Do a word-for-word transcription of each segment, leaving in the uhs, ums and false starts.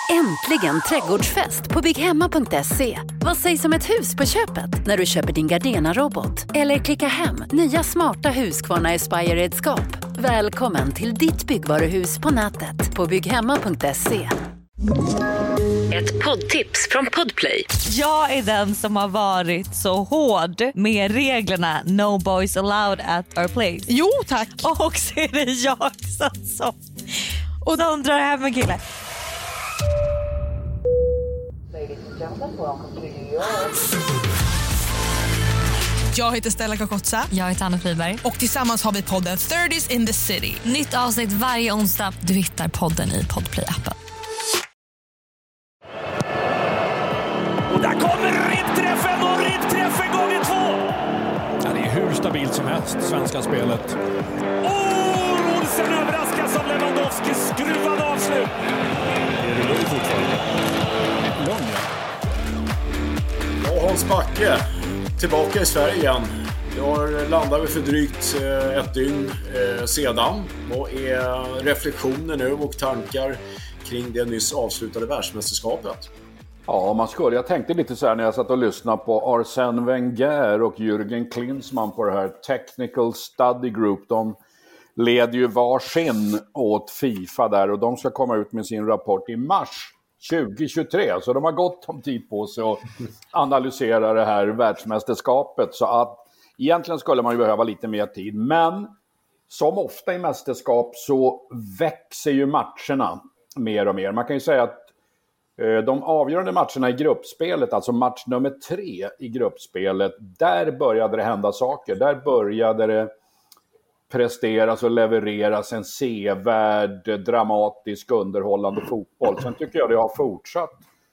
Äntligen trädgårdsfest på bygghemma punkt se. Vad sägs om ett hus på köpet när du köper din Gardena-robot? Eller klicka hem nya smarta Husqvarna Aspire-redskap. Välkommen till ditt byggvaruhus på nätet på bygghemma punkt se. Ett poddtips från Podplay. Jag är den som har varit så hård med reglerna No boys allowed at our place. Jo, tack. Och så är det jag som, som, och de drar hem en kille. Jag heter Stella Kakotsa. Jag heter Anna Friberg. Och tillsammans har vi podden thirties in the city. Nytt avsnitt varje onsdag. Du hittar podden i Podplay-appen. Och där kommer ribbträffen och ribbträffen gånger två. Ja, det är hur stabilt som helst, svenska spelet. Åh, Olsen överraskas av Lewandowski. Skruvad avslut. Är det lugnt fortfarande? Lugn, ja. Ja, Hans Backe. Tillbaka i Sverige igen. Jag landade för drygt ett dygn sedan. Vad är reflektioner nu och tankar kring det nyss avslutade världsmästerskapet? Ja, man skulle. Jag tänkte lite så här när jag satt och lyssnade på Arsène Wenger och Jürgen Klinsmann på det här Technical Study Group. De leder ju varsin åt FIFA där och de ska komma ut med sin rapport i mars tjugo tjugotre. Så de har gott om tid på sig att analysera det här världsmästerskapet. Så att egentligen skulle man ju behöva lite mer tid. Men som ofta i mästerskap så växer ju matcherna mer och mer. Man kan ju säga att de avgörande matcherna i gruppspelet, alltså match nummer tre i gruppspelet, där började det hända saker. Där började det presteras och levereras en sevärd, dramatisk, underhållande fotboll. Sen tycker jag det har fortsatt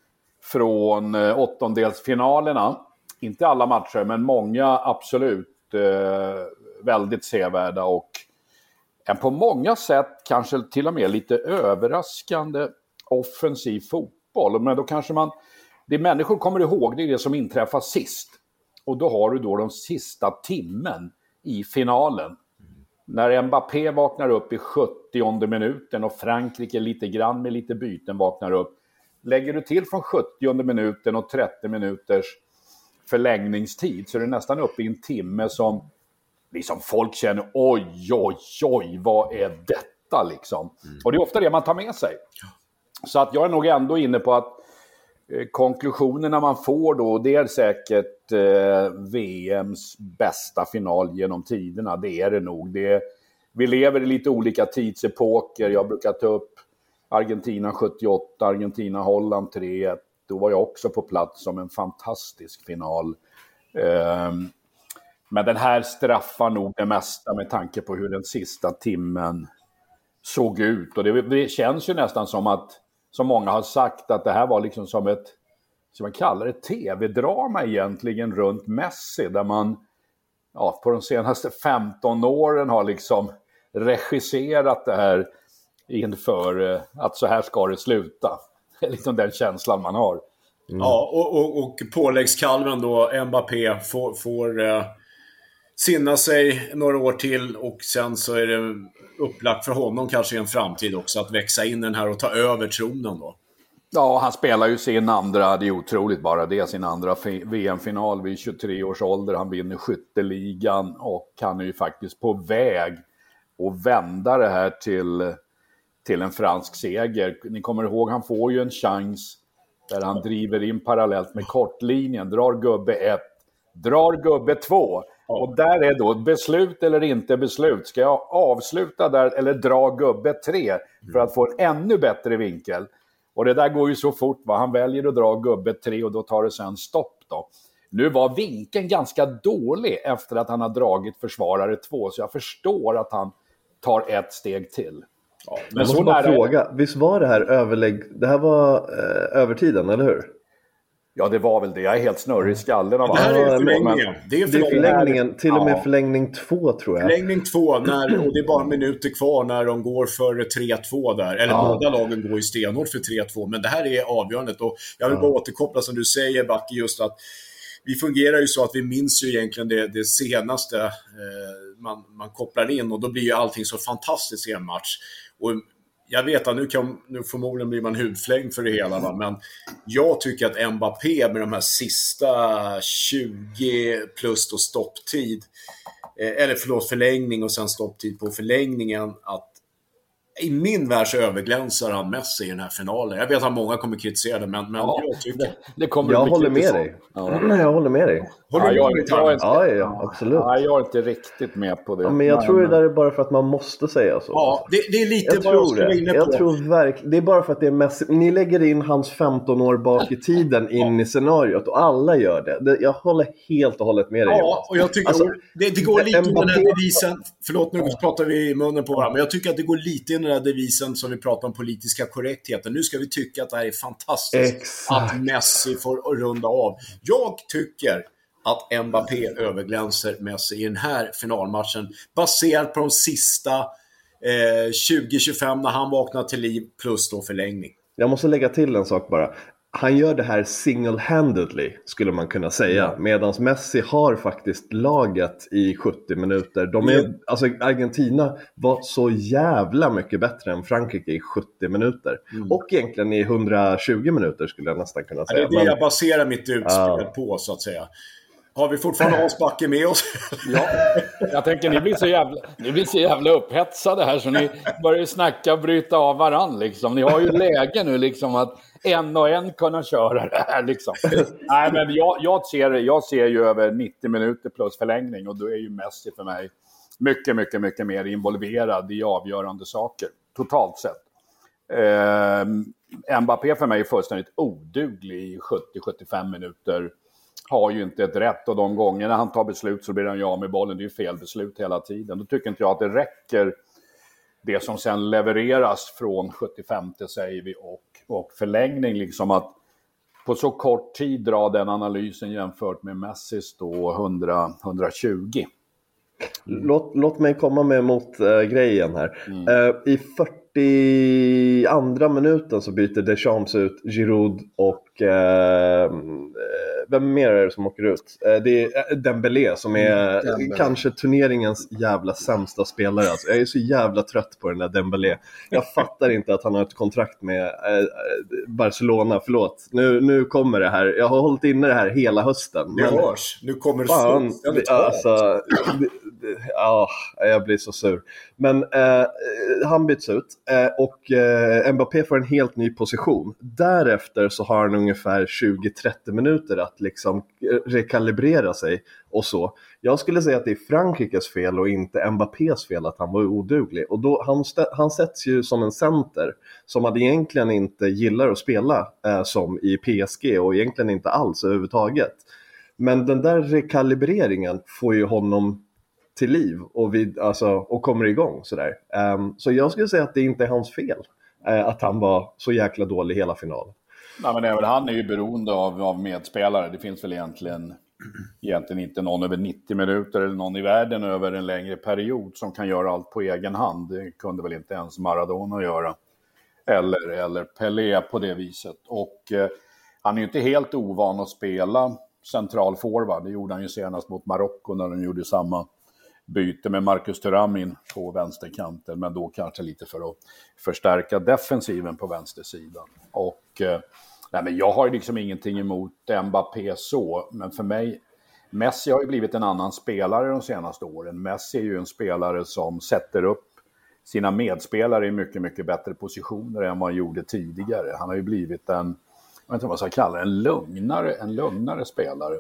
från åttondelsfinalerna. Inte alla matcher, men många absolut eh, väldigt sevärda och en på många sätt kanske till och med lite överraskande offensiv fotboll. Men då kanske man, det människor kommer ihåg, det är det som inträffar sist. Och då har du då den sista timmen i finalen. När Mbappé vaknar upp i sjuttionde minuten och Frankrike lite grann med lite byten vaknar upp. Lägger du till från sjuttionde minuten och trettio minuters förlängningstid så är det nästan uppe i en timme som liksom folk känner oj, oj, oj, vad är detta liksom? Mm. Och det är ofta det man tar med sig. Så att jag är nog ändå inne på att eh, konklusionerna man får då, det är säkert eh, V M:s bästa final genom tiderna. Det är det nog. Det är, vi lever i lite olika tidsepoker. Jag brukar ta upp Argentina sjuttioåtta, Argentina-Holland tre ett. Då var jag också på plats som en fantastisk final. Eh, men den här straffar nog det mesta med tanke på hur den sista timmen såg ut. Och det, det känns ju nästan som att, som många har sagt, att det här var liksom som ett, som man kallar det, tv-drama egentligen runt Messi. Där man ja, på de senaste femton åren har liksom regisserat det här inför att så här ska det sluta. Det är liksom den känslan man har. Mm. Ja, och, och, och påläggskalven då, Mbappé får, får eh, sinna sig några år till och sen så är det upplagt för honom kanske i en framtid också att växa in den här och ta över tronen då. Ja, han spelar ju sin andra, det är otroligt bara det, sin andra V M-final vid tjugotre års ålder. Han vinner skytteligan och han är ju faktiskt på väg att vända det här till, till en fransk seger. Ni kommer ihåg, han får ju en chans där han driver in parallellt med kortlinjen, drar gubbe ett, drar gubbe två. Och där är då beslut eller inte beslut. Ska jag avsluta där eller dra gubbe tre för att få en ännu bättre vinkel? Och det där går ju så fort, va? Han väljer att dra gubbe tre och då tar det sen stopp då. Nu var vinkeln ganska dålig efter att han har dragit försvarare två, så jag förstår att han tar ett steg till. Ja, men jag måste bara fråga, visst var det här överlägg... Det här var eh, övertiden, eller hur? Ja, det var väl det. Jag är helt snurrig i skallen av det här är förlängningen. Det är förlängningen, till och med ja. förlängning två tror jag. Förlängning två, när, och det är bara minuter kvar när de går för tre två där. Eller ja. båda lagen går i stenhårt för tre två. Men det här är avgörandet. Och jag vill bara ja. återkoppla som du säger, Backe, just att vi fungerar ju så att vi minns ju egentligen det, det senaste eh, man, man kopplar in. Och då blir ju allting så fantastiskt i en match. Och jag vet att nu, kan, nu förmodligen blir man hudflängd för det hela, va? Men jag tycker att Mbappé med de här sista tjugo plus då stopptid, eh, eller förlåt förlängning och sen stopptid på förlängningen, att i min värld så överglänsar han Messi i den här finalen. Jag vet att många kommer kritisera det, men, men ja, jag tycker... Det, det kommer jag håller med dig. Ja. Jag håller med dig. Håller ja, du med jag, jag, ja, ja, absolut. Ja, jag är inte riktigt med på det. Ja, men jag men, tror det där är bara för att man måste säga så. Ja, det, det är lite jag vad jag skulle inne på. Jag tror verkligen, det är bara för att det är Messi. Ni lägger in hans femton år bak i tiden in i scenariot och alla gör det. det jag håller helt och hållet med dig. Ja, och jag tycker alltså, det, det går lite in den här devisen. Förlåt, nu pratar vi i munnen på varandra. Men jag tycker att det går lite in den här devisen som vi pratar om politiska korrektheter. Nu ska vi tycka att det här är fantastiskt. Exakt. Att Messi får runda av. Jag tycker att Mbappé överglänser Messi i den här finalmatchen baserat på de sista eh, tjugo till tjugofem när han vaknar till liv plus då förlängning. Jag måste lägga till en sak bara. Han gör det här single-handedly skulle man kunna säga. Mm. Medan Messi har faktiskt laget i sjuttio minuter. De är, mm. alltså Argentina var så jävla mycket bättre än Frankrike i sjuttio minuter. Mm. Och egentligen i hundratjugo minuter skulle jag nästan kunna säga. Ja, det är det jag baserar mitt utspel uh. på så att säga. Har vi fortfarande Hans Backe med oss? Ja, jag tänker ni blir så jävla, ni blir så jävla upphetsade här så ni börjar snacka och bryta av varann liksom. Ni har ju läge nu liksom att en och en kunna köra det här liksom. Nej, men jag, jag, ser, jag ser ju över nittio minuter plus förlängning och då är ju Messi för mig mycket, mycket, mycket mer involverad i avgörande saker totalt sett. Eh, Mbappé för mig är fullständigt oduglig i sjuttio till sjuttiofem minuter. Har ju inte ett rätt och de gångerna han tar beslut så blir han ju av med bollen. Det är ju fel beslut hela tiden. Då tycker inte jag att det räcker det som sen levereras från sjuttiofem säger vi och, och förlängning liksom att på så kort tid dra den analysen jämfört med Messis då hundra till hundratjugo. Mm. Låt, låt mig komma med mot äh, grejen här. Mm. Äh, I fyrtioandra minuten så byter Deschamps ut Giroud och äh, vem mer är det som åker ut? Äh, det är Dembélé som är mm, Dembélé. Kanske turneringens jävla sämsta spelare. Alltså, jag är så jävla trött på den där Dembélé. Jag fattar inte att han har ett kontrakt med äh, Barcelona. Förlåt, nu, nu kommer det här. Jag har hållit inne det här hela hösten. Det men, hörs, nu kommer det fan, det, alltså, det, Ja, jag blir så sur. Men eh, han byts ut eh, och eh, Mbappé får en helt ny position. Därefter så har han ungefär tjugo till trettio minuter att liksom rekalibrera sig och så. Jag skulle säga att det är Frankrikes fel och inte Mbappés fel att han var oduglig. Och då, han, han sätts ju som en center som man egentligen inte gillar att spela eh, som i P S G och egentligen inte alls överhuvudtaget. Men den där rekalibreringen får ju honom till liv och, vid, alltså, och kommer igång sådär. Um, så jag skulle säga att det inte är hans fel uh, att han var så jäkla dålig hela finalen. Nej, men även han är ju beroende av, av medspelare. Det finns väl egentligen, egentligen inte någon över nittio minuter eller någon i världen över en längre period som kan göra allt på egen hand. Det kunde väl inte ens Maradona göra. Eller, eller Pelé på det viset. Och uh, han är ju inte helt ovan att spela central forward. Det gjorde han ju senast mot Marocko när de gjorde samma byte med Marcus Thuram på vänsterkanten, men då kanske lite för att förstärka defensiven på vänstersidan. Och eh, nej, men jag har ju liksom ingenting emot Mbappé så, men för mig Messi har ju blivit en annan spelare de senaste åren. Messi är ju en spelare som sätter upp sina medspelare i mycket, mycket bättre positioner än vad han gjorde tidigare. Han har ju blivit en, jag vet inte vad jag ska kalla det, en lugnare, en lugnare spelare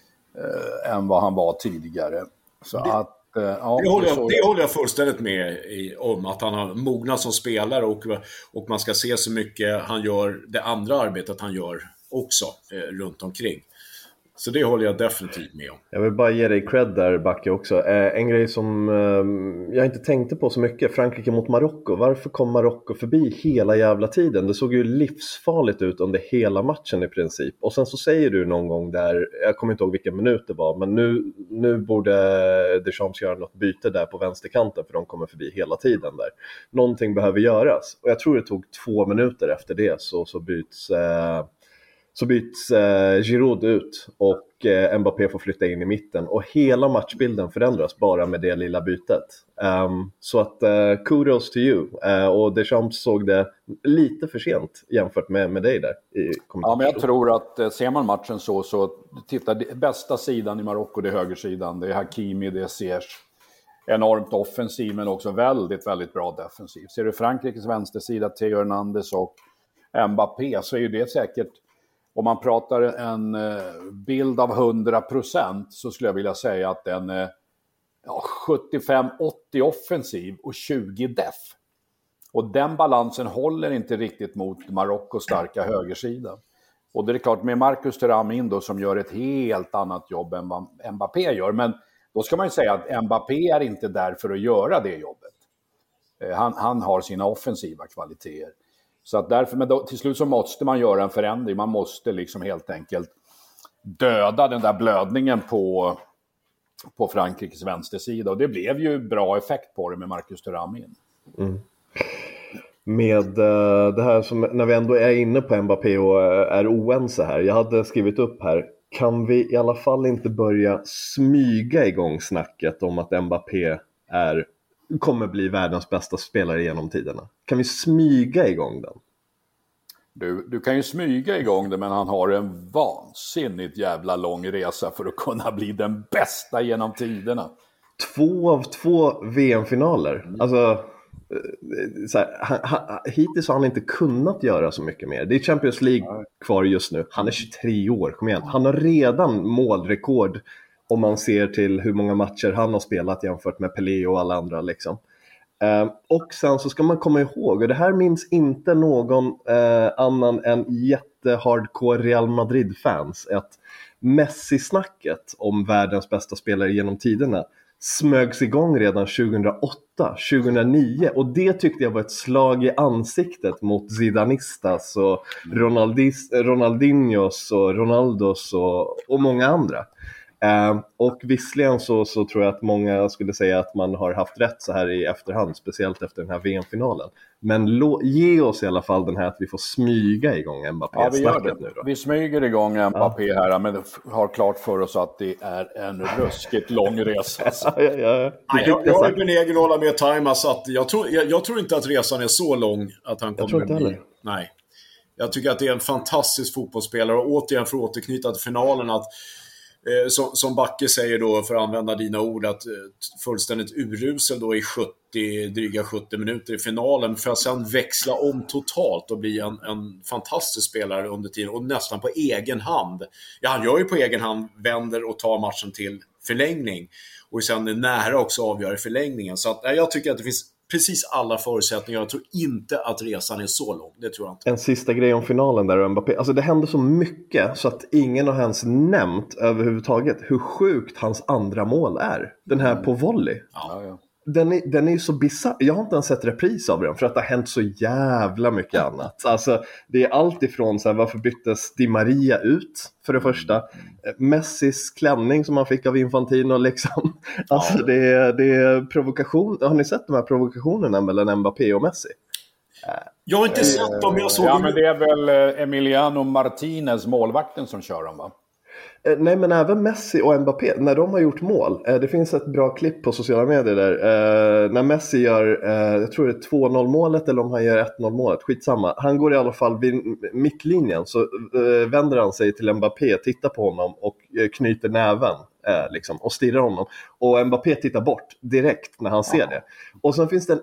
eh, än vad han var tidigare. Så det... att Ja, det, håller jag, det håller jag fullständigt med i, om att han har mognat som spelare och, och man ska se så mycket han gör, det andra arbetet han gör också eh, runt omkring. Så det håller jag definitivt med om. Jag vill bara ge dig cred där, Backe, också. Eh, en grej som eh, jag inte tänkte på så mycket. Frankrike mot Marocko. Varför kom Marocko förbi hela jävla tiden? Det såg ju livsfarligt ut under hela matchen i princip. Och sen så säger du någon gång där, jag kommer inte ihåg vilken minut det var, men nu, nu borde Deschamps göra något byte där på vänsterkanten för de kommer förbi hela tiden där. Någonting behöver göras. Och jag tror det tog två minuter efter det så, så byts... Eh, så byts eh, Giroud ut och eh, Mbappé får flytta in i mitten. Och hela matchbilden förändras bara med det lilla bytet. Um, så att eh, kudos to you. Uh, och Deschamps såg det lite för sent jämfört med, med dig där. I ja, men jag tror att eh, ser man matchen så, så titta, det, bästa sidan i Marocko, det är högersidan. Det är Hakimi, det är Ziyech. Enormt offensiv, men också väldigt, väldigt bra defensiv. Ser du Frankrikes vänstersida, Theo Hernandez och Mbappé, så är ju det säkert, om man pratar en bild av hundra procent, så skulle jag vilja säga att den är ja, sjuttiofem åttio offensiv och tjugo def. Och den balansen håller inte riktigt mot Marockos starka högersida. Och det är klart, med Marcus Thuram in då, som gör ett helt annat jobb än vad Mbappé gör. Men då ska man ju säga att Mbappé är inte där för att göra det jobbet. Han, han har sina offensiva kvaliteter. Så att därför, men då, till slut så måste man göra en förändring. Man måste liksom helt enkelt döda den där blödningen på, på Frankrikes vänstersida. Och det blev ju bra effekt på det med Marcus Thuram in. Mm. Med uh, det här som, när vi ändå är inne på Mbappé och uh, är oense här. Jag hade skrivit upp här. Kan vi i alla fall inte börja smyga igång snacket om att Mbappé är, kommer bli världens bästa spelare genom tiderna? Kan vi smyga igång den? Du, du kan ju smyga igång det, men han har en vansinnigt jävla lång resa för att kunna bli den bästa genom tiderna. Två av två V M-finaler. Mm. Alltså, så här, han, han, hittills har han inte kunnat göra så mycket mer. Det är Champions League kvar just nu. Han är tjugotre år, kom igen. Han har redan målrekord om man ser till hur många matcher han har spelat jämfört med Pelé och alla andra liksom. Uh, och sen så ska man komma ihåg, och det här minns inte någon uh, annan än jättehardcore Real Madrid-fans, att Messi-snacket om världens bästa spelare genom tiderna smögs igång redan tjugohundraåtta tjugohundranio, och det tyckte jag var ett slag i ansiktet mot Zidanistas och Ronaldis, Ronaldinhos och Ronaldos och, och många andra. Uh, och visserligen så, så tror jag att många skulle säga att man har haft rätt så här i efterhand, speciellt efter den här V M-finalen. Men lo- ge oss i alla fall den här att vi får smyga igång Mbappé. Ja, vi gör det. Nu då. Vi smyger igång Mbappé ja. här, men har klart för oss att det är en ruskigt lång resa. ja, ja, ja. Nej, jag, jag är benägen att hålla med Timas att jag tror, jag, jag tror inte att resan är så lång att han kommer att bli. Nej. Jag tycker att det är en fantastisk fotbollsspelare, och återigen för att återknyta till finalen, att Eh, som, som Backe säger då, för att använda dina ord, att eh, fullständigt urusel då i sjuttio, dryga sjuttio minuter i finalen, för att sen växla om totalt och bli en, en fantastisk spelare under tiden, och nästan på egen hand. Ja, han gör ju på egen hand, vänder och tar matchen till förlängning, och sen är nära också avgör i förlängningen. Så att, eh, jag tycker att det finns precis alla förutsättningar. Jag tror inte att resan är så lång. Det tror jag inte. En sista grej om finalen där och Mbappé. Alltså det hände så mycket så att ingen har ens nämnt överhuvudtaget hur sjukt hans andra mål är. Den här på volley. Ja, ja. Den är, den är ju så bizarr. Jag har inte ens sett repris av den, för att det har hänt så jävla mycket annat. Alltså det är allt ifrån så här, varför byttes Di Maria ut för det första. Messis klänning som han fick av Infantino liksom. Alltså ja. det, är, det är provokation. Har ni sett de här provokationerna mellan Mbappé och Messi? Jag har inte äh, sett dem, jag såg Ja, men det är väl Emiliano Martinez, målvakten, som kör dem, va? Nej, men även Messi och Mbappé, när de har gjort mål, det finns ett bra klipp på sociala medier där, när Messi gör, jag tror det är två noll målet eller om han gör ett noll målet, skitsamma, han går i alla fall vid mittlinjen, så vänder han sig till Mbappé, tittar på honom och knyter näven liksom, och stirrar honom, och Mbappé tittar bort direkt när han ser ja. det, och sen finns det en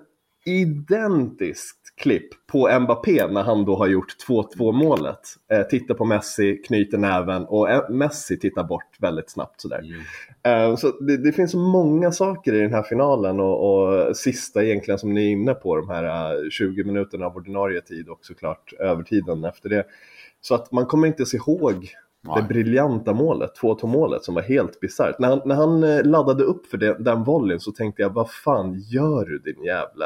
identiskt klipp på Mbappé när han då har gjort två två målet. Eh, tittar på Messi, knyter näven, och eh, Messi tittar bort väldigt snabbt sådär. Mm. Eh, så det, det finns så många saker i den här finalen, och, och sista egentligen som ni är inne på, de här uh, tjugo minuterna av ordinarie tid och såklart övertiden efter det. Så att man kommer inte se ihåg Nej. det briljanta målet, två två målet som var helt bizarrt. När han, när han eh, laddade upp för det, den volleyn, så tänkte jag, vad fan gör du din jävla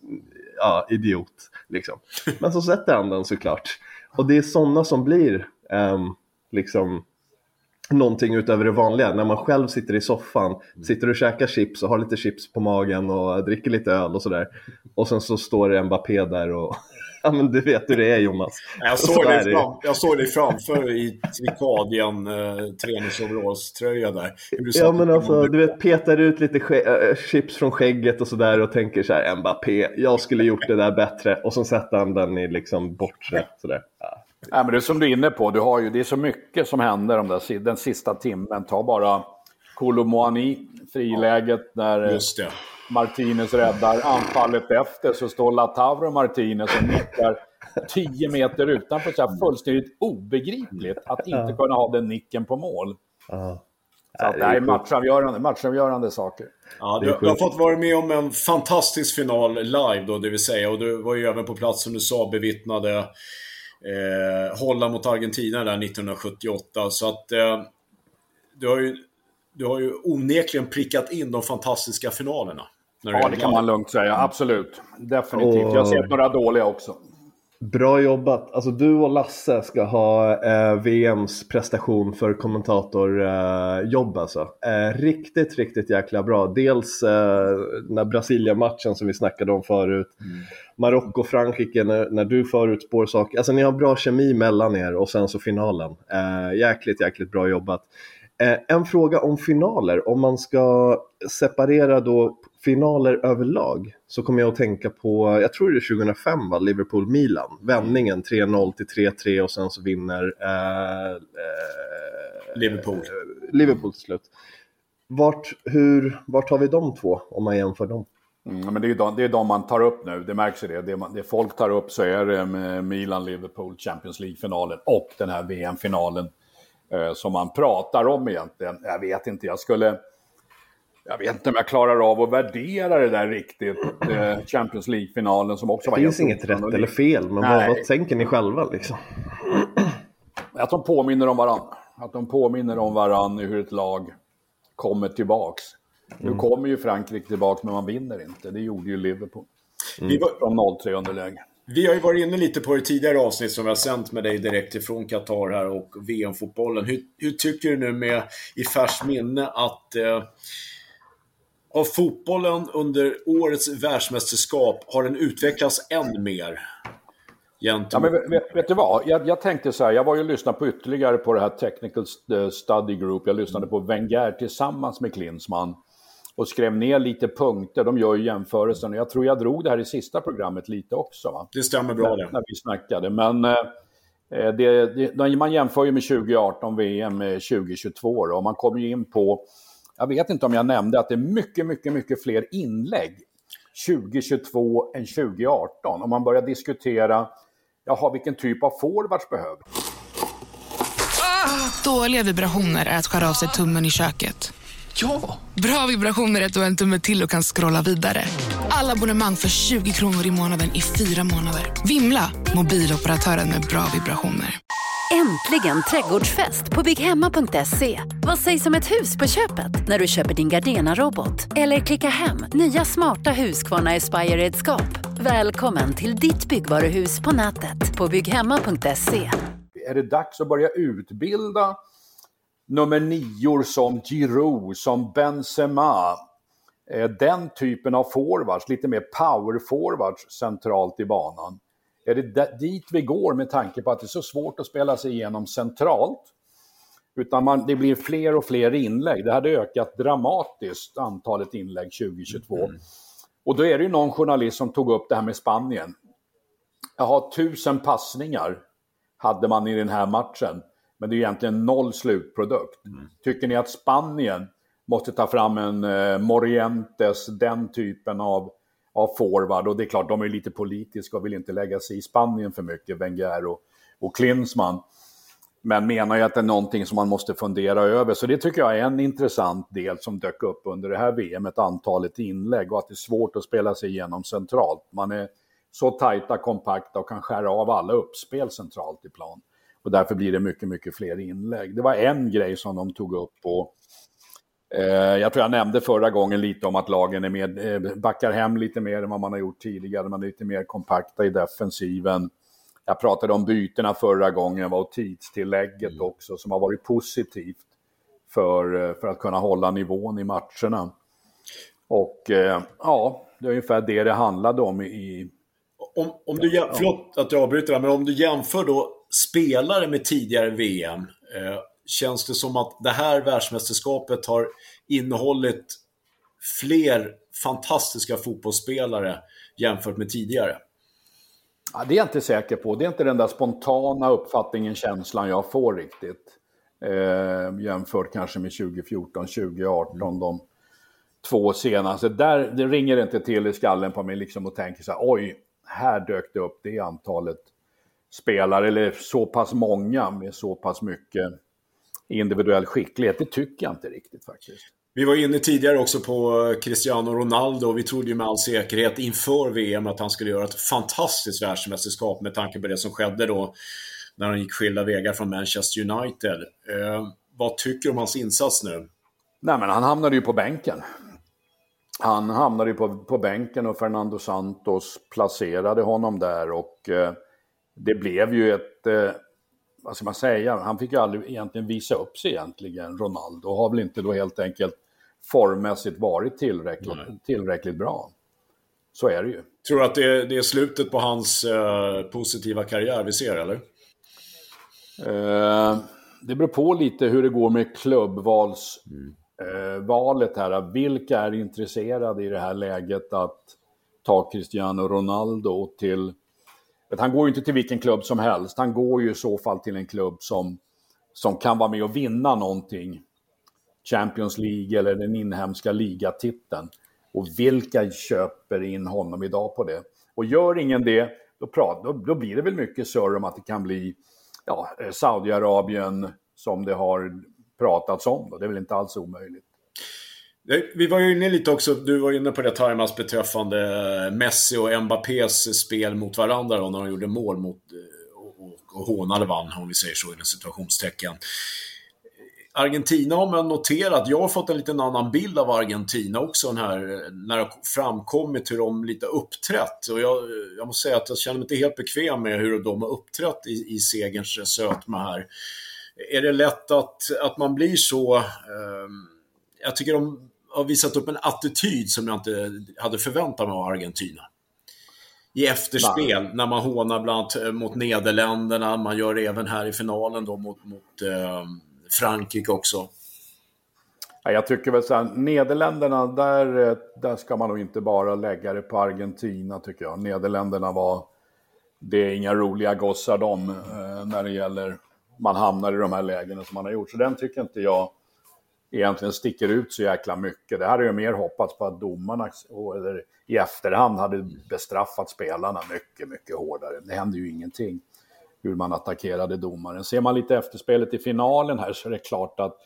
ja, idiot liksom. Men så sätter han den såklart. Och det är sådana som blir um, liksom någonting utöver det vanliga. När man själv sitter i soffan, sitter och käkar chips och har lite chips på magen och dricker lite öl och sådär. Och sen så står det Mbappé där och Ja, men du vet hur det är, Jonas. Jag såg dig fram, jag såg dig framför i Trikadien eh, träningsoverallströja där. Ja, men alltså, du vet, petar ut lite sk- äh, chips från skägget och sådär och tänker så här, Mbappé, jag skulle gjort det där bättre. Och så sätter han den i liksom bortre. Sådär. Ja. Ja, men det är som du är inne på, du har ju, det är så mycket som händer om där, den sista timmen. Ta bara Kolo Muani, friläget när Just det. Martinez räddar anfallet efter, så står Lautaro Martinez och nickar tio meter utanför. Så här fullständigt obegripligt att inte kunna ha den nicken på mål. Ja. Så att det är matchavgörande, matchavgörande saker. Ja, du, du har fått vara med om en fantastisk final live då, det vill säga. Och du var ju även på plats, som du sa, bevittnade eh, Holland mot Argentina där nittonhundrasjuttioåtta. Så att eh, du har ju Du har ju onekligen prickat in de fantastiska finalerna. Ja, det kan man lugnt säga. Absolut. Definitivt. Jag har sett några dåliga också. Bra jobbat. Alltså du och Lasse ska ha eh, V M:s prestation för kommentatorjobb eh, alltså. Eh, riktigt, riktigt jäkla bra. Dels eh, när Brasilien-matchen som vi snackade om förut. Mm. Marocko-Frankrike när, när du förutspår saker. Alltså ni har bra kemi mellan er och sen så finalen. Eh, jäkligt, jäkligt bra jobbat. Eh, en fråga om finaler. Om man ska separera då finaler överlag, så kommer jag att tänka på, jag tror det är tjugohundrafem va, Liverpool-Milan. Vändningen tre noll till tre tre och sen så vinner eh, eh, Liverpool. Eh, Liverpool till slut. Vart, hur, vart har vi de två om man jämför dem? Mm, men det är de, det är de man tar upp nu, det märks ju det. Det, man, det folk tar upp så är det Milan-Liverpool, Champions League-finalen och den här V M-finalen eh, som man pratar om egentligen. Jag vet inte, jag skulle... Jag vet inte om jag klarar av att värdera det där riktigt. Eh, Champions League-finalen som också var... Det finns inget rätt eller fel, men vad, vad tänker ni själva liksom? Att de påminner om varann. Att de påminner om varann hur ett lag kommer tillbaks. Mm. Nu kommer ju Frankrike tillbaks, men man vinner inte. Det gjorde ju Liverpool. Mm. Vi var från noll tre underläge. Vi har ju varit inne lite på det tidigare avsnitt som vi har sänt med dig direkt ifrån Qatar här och V M-fotbollen. Hur, hur tycker du nu med i färskt minne att... Eh, av fotbollen under årets världsmästerskap har den utvecklats än mer? Ja, men vet, vet du vad? Jag, jag tänkte så här, jag var ju och lyssnade på ytterligare på det här Technical Study Group. Jag lyssnade på Wenger tillsammans med Klinsmann och skrev ner lite punkter. De gör ju jämförelsen. Jag tror jag drog det här i sista programmet lite också. Va? Det stämmer bra det. När vi snackade. Men eh, det, det, man jämför ju med tjugo arton V M med tjugo tjugotvå och man kommer ju in på... Jag vet inte om jag nämnde att det är mycket, mycket, mycket fler inlägg tjugo tjugotvå än tjugo arton. Om man börjar diskutera, jaha, vilken typ av forwards behöver. Ah, dåliga vibrationer är att skära av sig tummen i köket. Ja! Bra vibrationer är att du har en tumme till och kan scrolla vidare. Alla abonnemang för tjugo kronor i månaden i fyra månader. Vimla! Mobiloperatören med bra vibrationer. Äntligen trädgårdsfest på bygghemma punkt se. Vad sägs om ett hus på köpet när du köper din Gardena-robot? Eller klicka hem nya smarta Husqvarna Aspire-redskap. Välkommen till ditt byggvaruhus på nätet på bygghemma punkt se. Är det dags att börja utbilda nummer nior som Giroud, som Benzema? Den typen av forwards, lite mer power forwards centralt i banan. Är det dit vi går med tanke på att det är så svårt att spela sig igenom centralt? Utan man, det blir fler och fler inlägg. Det hade ökat dramatiskt antalet inlägg tjugo tjugotvå. Mm. Och då är det ju någon journalist som tog upp det här med Spanien. Jaha, tusen passningar hade man i den här matchen. Men det är egentligen noll slutprodukt. Mm. Tycker ni att Spanien måste ta fram en eh, Morientes, den typen av av forward, och det är klart de är lite politiska och vill inte lägga sig i Spanien för mycket, Wenger och, och Klinsmann, men menar ju att det är någonting som man måste fundera över, så det tycker jag är en intressant del som dök upp under det här V M, ett antalet inlägg och att det är svårt att spela sig igenom centralt. Man är så tajta, kompakta och kan skära av alla uppspel centralt i plan och därför blir det mycket, mycket fler inlägg. Det var en grej som de tog upp på. Jag tror jag nämnde förra gången lite om att lagen är med, backar hem lite mer än vad man har gjort tidigare. Man är lite mer kompakta i defensiven. Jag pratade om bytena förra gången och tidstillägget mm. också som har varit positivt för, för att kunna hålla nivån i matcherna. Och ja, det är ungefär det det handlade om i... Om, om du, ja. Förlåt att jag avbryter det, men om du jämför då spelare med tidigare V M, eh, känns det som att det här världsmästerskapet har innehållit fler fantastiska fotbollsspelare jämfört med tidigare? Ja, det är jag inte säker på. Det är inte den där spontana uppfattningen, känslan jag får riktigt. Eh, jämfört kanske med tjugo fjorton tjugo arton, de två senaste. Där, det ringer inte till i skallen på mig liksom och tänker så här, oj, här dök det upp det antalet spelare, eller så pass många med så pass mycket individuell skicklighet. Det tycker jag inte riktigt faktiskt. Vi var inne tidigare också på Cristiano Ronaldo. Vi trodde ju med all säkerhet inför V M att han skulle göra ett fantastiskt världsmästerskap med tanke på det som skedde då när han gick skilda vägar från Manchester United. Eh, vad tycker du om hans insats nu? Nej, men han hamnade ju på bänken. Han hamnade ju på, på bänken och Fernando Santos placerade honom där och eh, det blev ju ett, eh, vad ska man säga, han fick ju aldrig egentligen visa upp sig egentligen, Ronaldo. Har väl inte då helt enkelt formmässigt varit tillräckligt, tillräckligt bra. Så är det ju. Tror du att det, det är slutet på hans eh, positiva karriär vi ser, eller? Eh, det beror på lite hur det går med klubbvals... Mm. valet här, vilka är intresserade i det här läget att ta Cristiano Ronaldo till, han går ju inte till vilken klubb som helst, han går ju i så fall till en klubb som, som kan vara med och vinna någonting, Champions League eller den inhemska ligatiteln, och vilka köper in honom idag på det, och gör ingen det, då, pratar, då, då blir det väl mycket surr om att det kan bli ja, Saudiarabien som det har pratats om då. Det är väl inte alls omöjligt. Vi var ju inne lite också, du var inne på det Tarmas beträffande Messi och Mbappés spel mot varandra då, när de gjorde mål mot och, och, och hånade vann, om vi säger så, i en situationstecken. Argentina har man noterat, jag har fått en liten annan bild av Argentina också den här, när det har framkommit hur de lite uppträtt, och jag, jag måste säga att jag känner mig inte helt bekväm med hur de har uppträtt i, i segerns sötma här. Är det lätt att, att man blir så... Eh, jag tycker de har visat upp en attityd som jag inte hade förväntat mig av Argentina. I efterspel, Nej. när man hånar bland annat mot Nederländerna. Man gör det även här i finalen då mot, mot eh, Frankrike också. Ja, jag tycker väl så här, Nederländerna, där, där ska man nog inte bara lägga det på Argentina tycker jag. Nederländerna var... Det är inga roliga gossar de eh, när det gäller... man hamnar i de här lägena som man har gjort. Så den tycker inte jag egentligen sticker ut så jäkla mycket. Det här är ju mer hoppats på att domarna eller i efterhand hade bestraffat spelarna mycket, mycket hårdare. Det hände ju ingenting hur man attackerade domaren. Ser man lite efterspelet i finalen här så är det klart att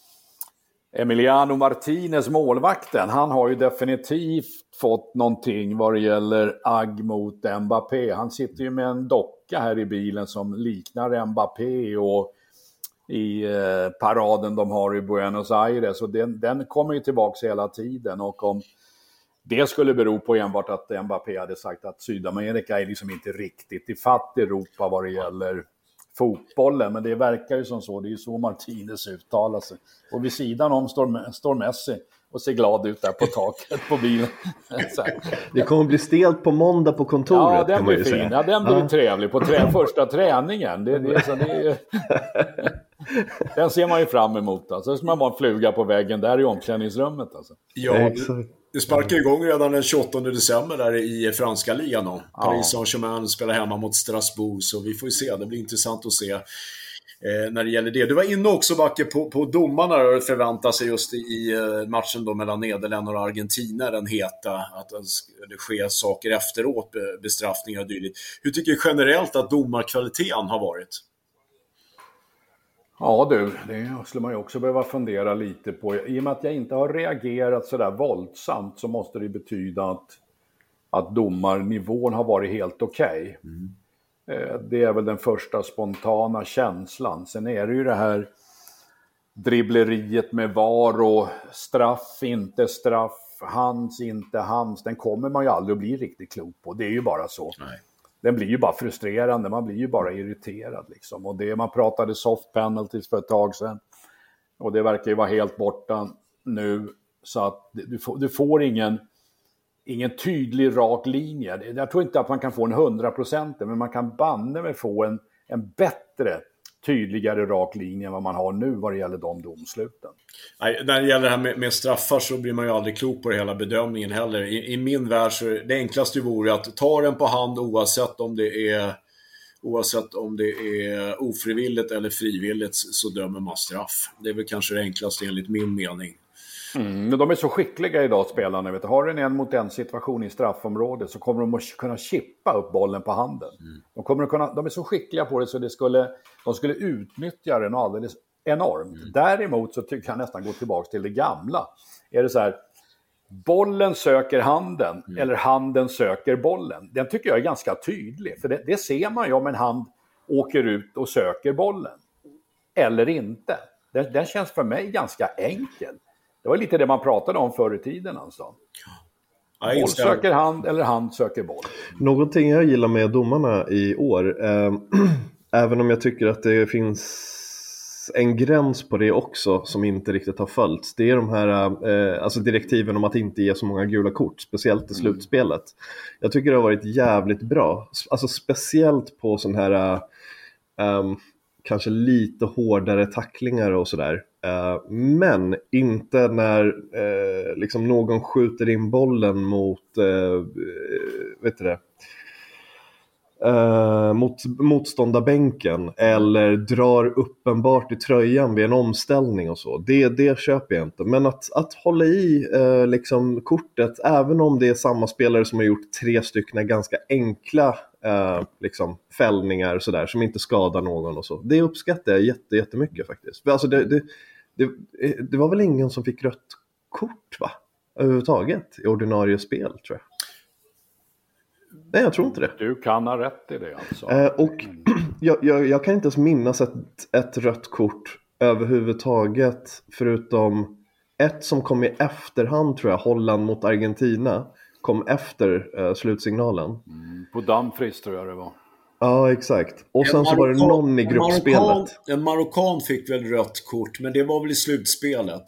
Emiliano Martinez, målvakten, han har ju definitivt fått någonting vad det gäller agg mot Mbappé. Han sitter ju med en docka här i bilen som liknar Mbappé och i eh, paraden de har i Buenos Aires. Och den, den kommer ju tillbaka hela tiden. Och om det skulle bero på enbart att Mbappé hade sagt att Sydamerika är liksom inte riktigt i fatt Europa vad det gäller fotbollen, men det verkar ju som så, det är ju så Martinez uttalar sig. Och vid sidan om står, står Messi och ser glad ut där på taket på bilen. Det kommer bli stelt på måndag på kontoret. Ja, den blir fin. Ja, den blir ja. trevlig på trä, första träningen. Det, det, så det är, den ser man ju fram emot. Alltså. Så ska man vara en fluga på väggen där i omklädningsrummet. Alltså. Ja, det, det sparkar igång redan den tjugoåttonde december där i franska ligan. Ja. Paris Saint-Germain spelar hemma mot Strasbourg, så vi får ju se. Det blir intressant att se. Eh, när det gäller det. Du var inne också, Backe, på, på domarna och förväntar sig just i, i matchen då mellan Nederländerna och Argentina, den heta, att det sker saker efteråt, bestraffningar och dylikt. Hur tycker du generellt att domarkvaliteten har varit? Ja du, det skulle man ju också behöva fundera lite på. I och med att jag inte har reagerat så där våldsamt så måste det betyda att, att domarnivån har varit helt okej. Okay. Mm. Det är väl den första spontana känslan. Sen är det ju det här dribbleriet med var och straff, inte straff, hands, inte hands. Den kommer man ju aldrig att bli riktigt klok på. Det är ju bara så. Nej. Den blir ju bara frustrerande. Man blir ju bara irriterad liksom. Och det, man pratade soft penalties för ett tag sedan. Och det verkar ju vara helt borta nu. Så att du får, du får ingen... ingen tydlig rak linje. Jag tror inte att man kan få en hundra procent, men man kan banne med få en, en bättre, tydligare rak linje än vad man har nu vad det gäller de domsluten. Nej, när det gäller det här med, med straffar så blir man ju aldrig klok på hela bedömningen heller. I, i min värld så det enklaste vore att ta den på hand oavsett om det är oavsett om det är ofrivilligt eller frivilligt så dömer man straff. Det är väl kanske det enklaste enligt min mening. Mm, de är så skickliga idag spelarna. Vet du. Har du en en mot en situation i straffområdet så kommer de att kunna chippa upp bollen på handen. Mm. De, kommer att kunna, de är så skickliga på det så det skulle, de skulle utnyttja den alldeles enormt. Mm. Däremot så tycker jag nästan gå tillbaka till det gamla. Är det så här, bollen söker handen mm. eller handen söker bollen. Den tycker jag är ganska tydlig. För det, det ser man ju om en hand åker ut och söker bollen. Eller inte. Den, den känns för mig ganska enkel. Det var lite det man pratade om förr i tiden alltså. Boll söker hand eller hand söker boll. Någonting jag gillar med domarna i år, eh, även om jag tycker att det finns en gräns på det också som inte riktigt har följts. Det är de här eh, alltså direktiven om att inte ge så många gula kort, speciellt i slutspelet. Jag tycker det har varit jävligt bra. Alltså speciellt på sån här eh, kanske lite hårdare tacklingar och sådär. Uh, men inte när uh, liksom någon skjuter in bollen mot uh, vet du det uh, mot motståndarbänken eller drar uppenbart i tröjan vid en omställning och så. Det, det köper jag inte. Men att, att hålla i uh, liksom kortet, även om det är samma spelare som har gjort tre stycken ganska enkla Uh, liksom fällningar så där, som inte skadar någon och så. Det uppskattar jag jätte, jättemycket faktiskt. Alltså det, det, det, det var väl ingen som fick rött kort va? Överhuvudtaget i ordinarie spel tror jag. Nej, jag tror inte det. Du kan ha rätt i det alltså. Uh, och jag, jag, jag kan inte ens minnas ett, ett rött kort överhuvudtaget förutom ett som kom i efterhand tror jag, Holland mot Argentina. Kom efter uh, slutsignalen. Mm, på Dumfries tror jag det var. Ja, exakt. Och sen så var det någon i gruppspelet. Marockan, en marockan fick väl rött kort, men det var väl i slutspelet.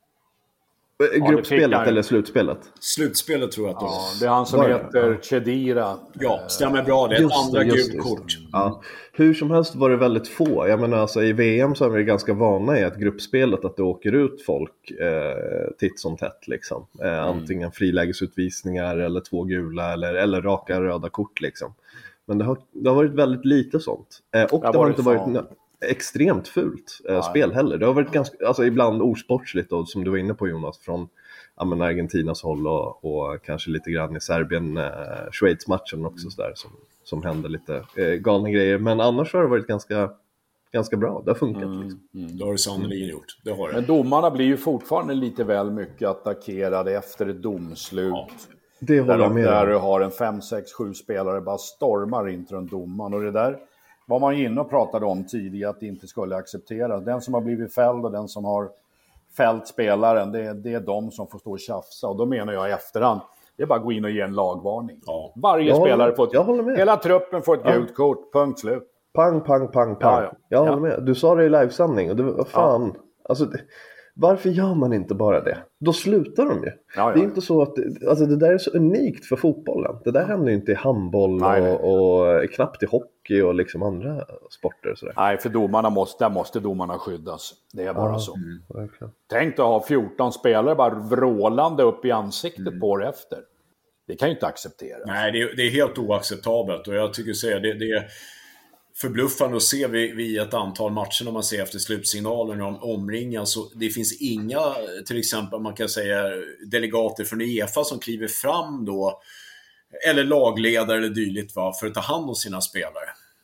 Gruppspelet ja, eller slutspelet? Slutspelet tror jag att det var. Ja, det är han som var heter ja. Chedira. Ja, stämmer bra. Det är ett andra gult kort. Ja. Hur som helst var det väldigt få. Jag menar alltså i V M så är vi ganska vana i att gruppspelet att det åker ut folk eh, titt som tätt liksom. Eh, mm. Antingen frilägesutvisningar eller två gula eller, eller raka röda kort liksom. Men det har, det har varit väldigt lite sånt. Eh, och det, det har inte varit n- extremt fult eh, spel heller. Det har varit ganska, alltså ibland osportsligt då, som du var inne på Jonas, från ja, men Argentinas håll och, och kanske lite grann i Serbien eh, Schweiz-matchen också mm. så där, som, som hände lite eh, galna grejer. Men annars har det varit ganska, ganska bra. Det har funkat. Mm. Liksom. Mm. Det har det sannoliken gjort. Det har det. Men domarna blir ju fortfarande lite väl mycket attackerade efter ett domslut. Ja. Det håller jag med. Där du har en fem, sex, sju spelare bara stormar in till en domaren. Och det där var man inne och pratade om tidigare att det inte skulle accepteras. Den som har blivit fälld och den som har fällt spelaren, det är, det är de som får stå och tjafsa. Och då menar jag i efterhand, det är bara att gå in och ge en lagvarning. Ja. Varje jag spelare håller, får ett, jag håller med. Hela truppen får ett ja. gult kort, punkt slut. Pang, pang, pang, pang. Ja, ja. Jag håller ja. med. Du sa det i livesändning och det var fan. Ja. Alltså, det, varför gör man inte bara det? Då slutar de ju. Ja, ja. Det är inte så att, alltså det där är så unikt för fotbollen. Det där händer ju inte i handboll nej, nej. Och, och knappt i hockey och liksom andra sporter. Sådär. Nej, för domarna måste, där måste domarna skyddas. Det är bara ja, så. Mm. Tänk att ha fjorton spelare bara vrålande upp i ansiktet mm. på det efter. Det kan ju inte accepteras. Nej, det är, det är helt oacceptabelt. Och jag tycker säga det, det är förbluffande att se vid, vid ett antal matcher när man ser efter slutsignalen om omringen, så det finns inga, till exempel man kan säga delegater från UEFA som kliver fram då, eller lagledare eller dylikt va, för att ta hand om sina spelare.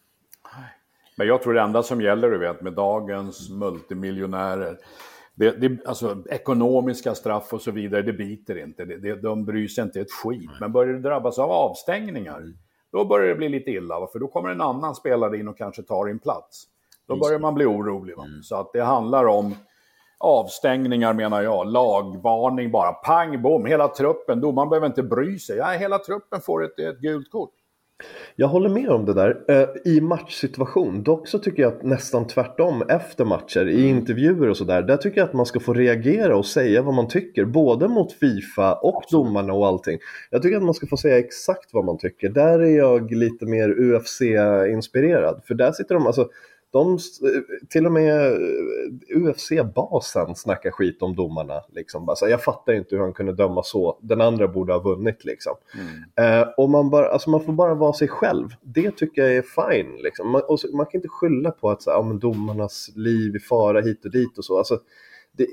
Men jag tror det enda som gäller, du vet, med dagens multimiljonärer, det, det, alltså ekonomiska straff och så vidare, det biter inte, det, det, de bryr sig inte ett skit. Men börjar det drabbas av avstängningar, då börjar det bli lite illa, för då kommer en annan spelare in och kanske tar en plats. Då börjar man bli orolig. Va? Mm. Så att det handlar om avstängningar, menar jag. Lagvarning bara. Pang, bom, hela truppen. Domaren behöver inte bry sig. Ja, hela truppen får ett, ett gult kort. Jag håller med om det där eh, i matchsituation. Dock så tycker jag att nästan tvärtom efter matcher, i intervjuer och sådär, där tycker jag att man ska få reagera och säga vad man tycker, både mot FIFA och domarna och allting. Jag tycker att man ska få säga exakt vad man tycker. Där är jag lite mer U F C-inspirerad, för där sitter de, alltså de, till och med U F C-basen snackar skit om domarna liksom. Alltså, jag fattar inte hur han kunde döma så. Den andra borde ha vunnit liksom. Mm. eh, och man, bara, alltså, man får bara vara sig själv. Det tycker jag är fine liksom. man, och så, man kan inte skylla på att så, ja, men domarnas liv i fara hit och dit och så. Alltså, det,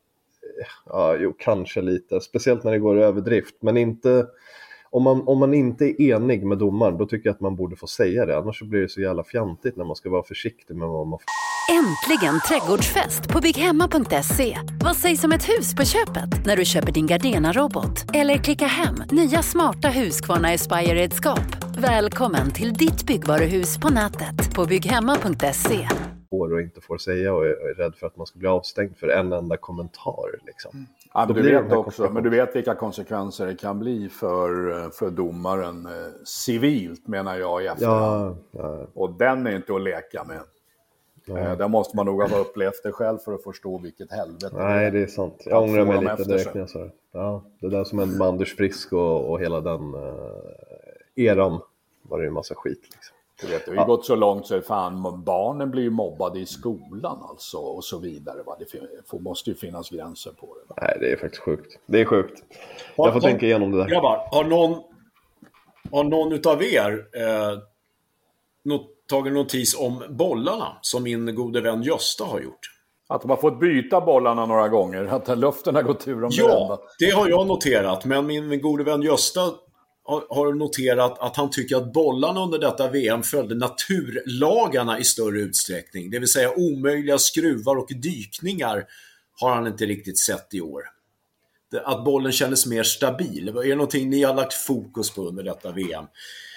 ja, jo, kanske lite, speciellt när det går i överdrift, men inte Om man, om man inte är enig med domaren, då tycker jag att man borde få säga det. Annars så blir det så jävla fjantigt när man ska vara försiktig med vad man får. Äntligen trädgårdsfest på bygghemma punkt se. Vad sägs om ett hus på köpet när du köper din Gardena-robot? Eller klicka hem nya smarta Husqvarna Aspire-redskap. Välkommen till ditt byggvaruhus på nätet på bygghemma punkt se. Och inte får säga och är rädd för att man ska bli avstängd för en enda kommentar liksom. Mm. Ja, men, du vet också, men du vet vilka konsekvenser det kan bli för, för domaren eh, civilt, menar jag, i efterhand. Ja, ja. Och den är inte att leka med. Ja. Eh, där måste man nog ha upplevt det själv för att förstå vilket helvete. Nej, det är sant. Jag ångrar mig lite direkt när jag sa det. Ja, det där som hände med Anders Frisk och, och hela den uh, eran var det ju en massa skit liksom. Du vet, det har ju ja. gått så långt så fan, barnen blir ju mobbade i skolan alltså, och så vidare. Va? Det måste ju finnas gränser på det. Va? Nej, det är faktiskt sjukt. Det är sjukt. Har, jag får har, tänka igenom det där. Grabbar, har någon, har någon utav er eh, not, tagit notis om bollarna som min gode vän Gösta har gjort? Att de har fått byta bollarna några gånger, att luften har gått ur dem. Ja, det har jag noterat. Men min gode vän Gösta har noterat att han tycker att bollarna under detta V M följde naturlagarna i större utsträckning. Det vill säga omöjliga skruvar och dykningar har han inte riktigt sett i år. Att bollen kändes mer stabil. Är det någonting ni har lagt fokus på under detta V M?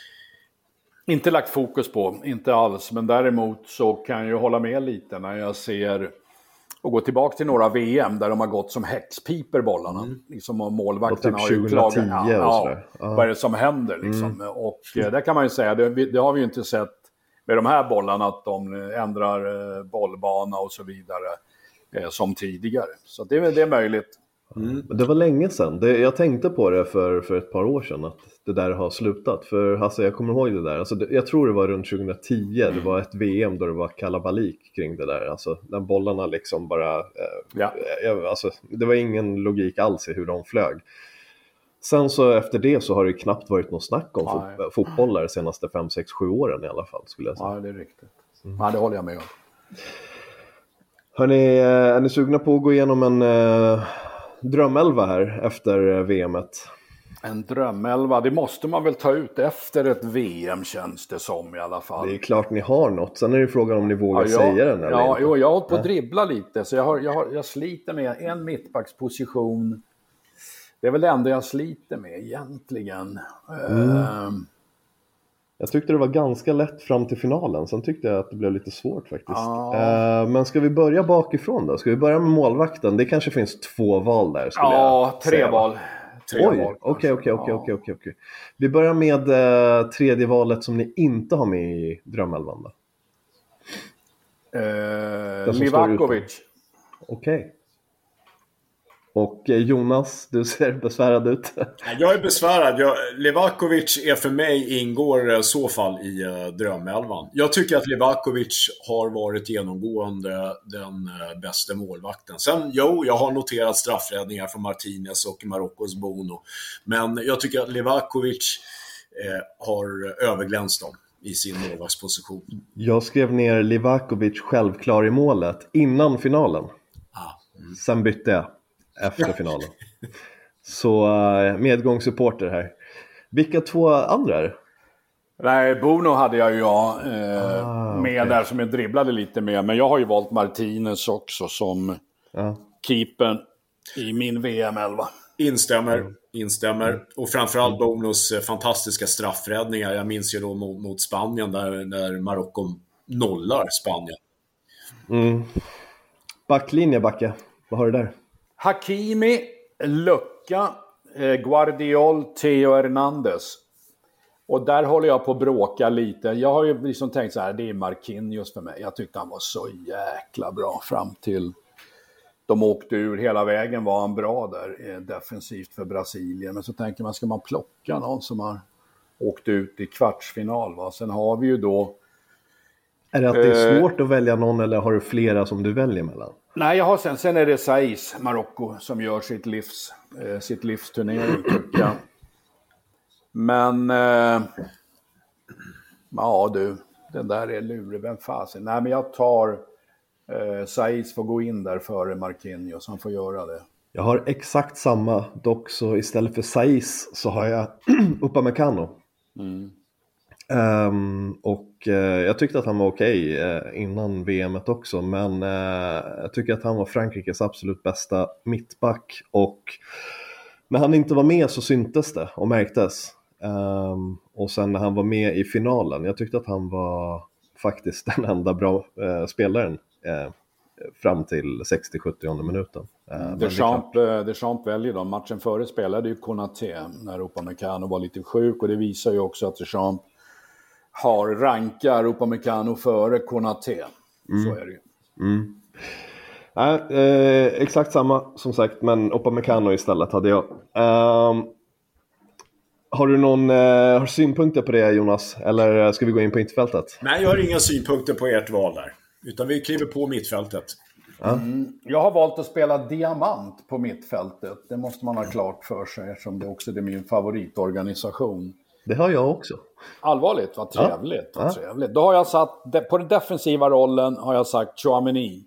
Inte lagt fokus på, inte alls. Men däremot så kan jag hålla med lite när jag ser och gå tillbaka till några V M där de har gått som häxpiper bollarna. Mm. Liksom, och målvakterna typ har ju klagat. Ja, ja, ja, vad är det som händer? Liksom. Mm. Och eh, där kan man ju säga, det, det har vi ju inte sett med de här bollarna, att de ändrar eh, bollbana och så vidare eh, som tidigare. Så det, det är möjligt. Mm. Det var länge sedan. Det, jag tänkte på det för, för ett par år sedan att det där har slutat. För alltså, jag kommer ihåg det där. Alltså, det, jag tror det var runt tjugohundratio. Mm. Det var ett V M då det var kalabalik kring det där. Alltså, när bollarna liksom bara... Eh, ja. eh, alltså, det var ingen logik alls i hur de flög. Sen så efter det så har det knappt varit något snack om fot- fotbollar de senaste fem, sex, sju åren i alla fall, skulle jag säga. Ja, det är riktigt. Mm. Ja, det håller jag med om. Hörrni, är ni sugna på att gå igenom en... Eh, drömelva här efter V M-et? En drömelva, det måste man väl ta ut efter ett V M, känns det som i alla fall. Det är klart ni har något. Sen är det frågan om ni vågar ja, säga den. Eller ja, jo, jag har hållit på att dribbla lite. Så jag, har, jag, har, jag sliter med en mittbacksposition. Det är väl det enda jag sliter med egentligen. Mm. Uh, Jag tyckte det var ganska lätt fram till finalen. Sen tyckte jag att det blev lite svårt faktiskt. Ah. Uh, men ska vi börja bakifrån då? Ska vi börja med målvakten? Det kanske finns två val där. Ja, tre säga. val. Tre Oj, okej, okej, okej, okej. Vi börjar med uh, tredje valet som ni inte har med i drömelvan då. Uh, Livakovic. Okej. Okay. Och Jonas, du ser besvärad ut. Jag är besvärad. Jag, Livakovic är för mig ingår i så fall i uh, drömelvan. Jag tycker att Livakovic har varit genomgående den uh, bästa målvakten. Sen, jo, jag har noterat straffräddningar från Martinez och Maroccos Bono. Men jag tycker att Livakovic uh, har överglänst dem i sin målvaktsposition. Jag skrev ner Livakovic självklar i målet innan finalen. Ah, mm. Sen bytte jag efter finalen. Så medgångssupporter här. Vilka två andra är det? Nej, Bono hade jag ju ja, eh, ah, med okay. där som jag dribblade lite med. Men jag har ju valt Martinez också som ah. keepern i min V M elva. Instämmer, mm. instämmer. Mm. Och framförallt Bonos fantastiska straffräddningar. Jag minns ju då mot, mot Spanien där, där Marocko nollar Spanien. Mm. Backlinje, Backe. Vad har du där? Hakimi, Lucka, eh, Guardiol, Theo Hernandez. Och där håller jag på att bråka lite. Jag har ju liksom tänkt så här, det är Marquinhos för mig. Jag tyckte han var så jäkla bra fram till de åkte ur hela vägen, var han bra där defensivt för Brasilien. Men så tänker man, ska man plocka någon som har åkt ut i kvartsfinal? Va? Sen har vi ju då... Är det att det är svårt eh, att välja någon eller har du flera som du väljer mellan? Nej, jag har sen, sen är det Saiz, Marocko, som gör sitt livs, eh, sitt livsturnering, tycker jag. Men... Eh, ja du, den där är lurig, vem fasen? Nej, men jag tar... Eh, Saiz får gå in där före Marquinhos, han får göra det. Jag har exakt samma, dock så istället för Saiz så har jag Upamecano. Mm. Um, och uh, jag tyckte att han var okej okay, uh, innan V M:et också, men uh, jag tycker att han var Frankrikes absolut bästa mittback, och när han inte var med så syntes det och märktes. Um, och sen när han var med i finalen, jag tyckte att han var faktiskt den enda bra uh, spelaren uh, fram till sextio sjuttio minuten. Uh, Deschamps, Deschamps väljer då. Matchen före spelade ju Konaté när Upamecano var lite sjuk, och det visar ju också att Deschamps har rankar Upamecano före Konaté. Mm. Så är det ju. Mm. Ja, eh, exakt samma som sagt, men Upamecano istället hade jag. Um, har du någon eh, har synpunkter på det, Jonas? Eller ska vi gå in på mittfältet? Nej, jag har inga synpunkter på ert val där. Utan vi kliver på mittfältet. Mm. Jag har valt att spela diamant på mittfältet. Det måste man ha klart för sig, eftersom det också är min favoritorganisation. Det har jag också. Allvarligt, vad trevligt. Ja. Vad trevligt. Då har jag satt, på den defensiva rollen har jag sagt Tchouaméni.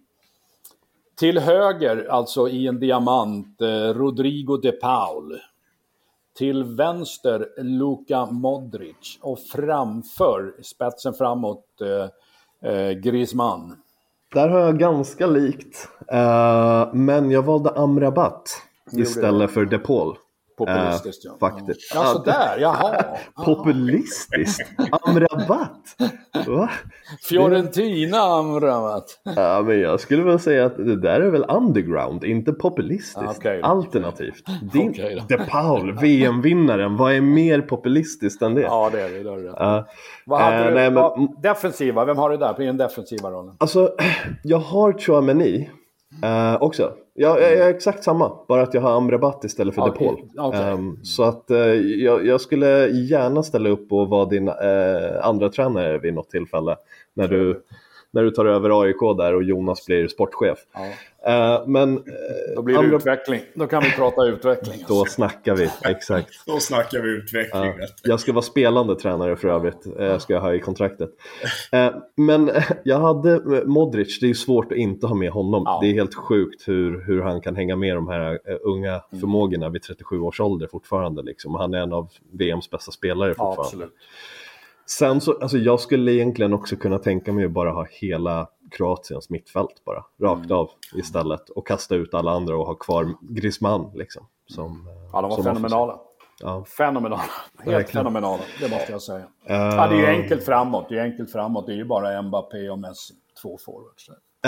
Till höger, alltså i en diamant, eh, Rodrigo de Paul. Till vänster, Luka Modric. Och framför, spetsen framåt, eh, eh, Griezmann. Där har jag ganska likt. Uh, men jag valde Amrabat istället för De Paul. Populistiskt, ja. Faktiskt. Ja, så där, jaha. Populistiskt? Amrabat? Va? Fiorentina Amrabat. Ja, men jag skulle väl säga att det där är väl underground, inte populistiskt. Okay, alternativt. Din okay, De Paul, V M-vinnaren, vad är mer populistiskt än det? Ja, det är det. det, är det. Uh, vad hade uh, du? Nej, men, defensiva, vem har du där på den defensiva rollen? Alltså, jag har Tchouaméni uh, också. Jag, jag är exakt samma, bara att jag har Amrabat istället för okay. De Paul. Okay. Um, så att uh, jag, jag skulle gärna ställa upp och vara din uh, andra tränare vid något tillfälle. När du, när du tar över A I K där och Jonas blir sportchef. Ja. Uh, men, uh, då blir det Amra... utveckling. Då kan vi prata utveckling. Då snackar vi, exakt. Då snackar vi utveckling. Uh, jag ska vara spelande tränare för övrigt. Uh, ska jag ha i kontraktet. Uh, men uh, jag hade Modric. Det är svårt att inte ha med honom. Ja. Det är helt sjukt hur, hur han kan hänga med de här uh, unga mm. förmågorna vid trettiosju års ålder fortfarande. Liksom. Han är en av V M:s bästa spelare fortfarande. Ja, absolut. Sen så, alltså jag skulle egentligen också kunna tänka mig att bara ha hela Kroatiens mittfält bara, rakt mm. av istället, och kasta ut alla andra och ha kvar Griezmann liksom. Som, ja, de var som fenomenala. Ja. Fenomenala. Helt Verkligen. fenomenala, det måste jag säga. Uh... Ja, det är ju enkelt framåt, det är enkelt framåt, det är ju bara Mbappé och Messi, två forwards.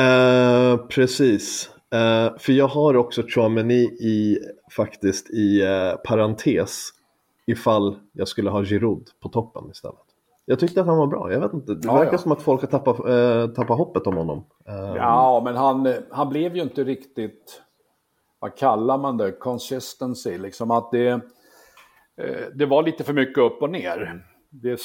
Uh, precis. Uh, för jag har också Tchouaméni i, faktiskt i uh, parentes, ifall jag skulle ha Giroud på toppen istället. Jag tyckte att han var bra. Jag vet inte. Det ja, verkar ja. som att folk har tappat, äh, tappat hoppet om honom. Um... Ja, men han, han blev ju inte riktigt, vad kallar man det? Consistency. Liksom att det, eh, det var lite för mycket upp och ner. Det,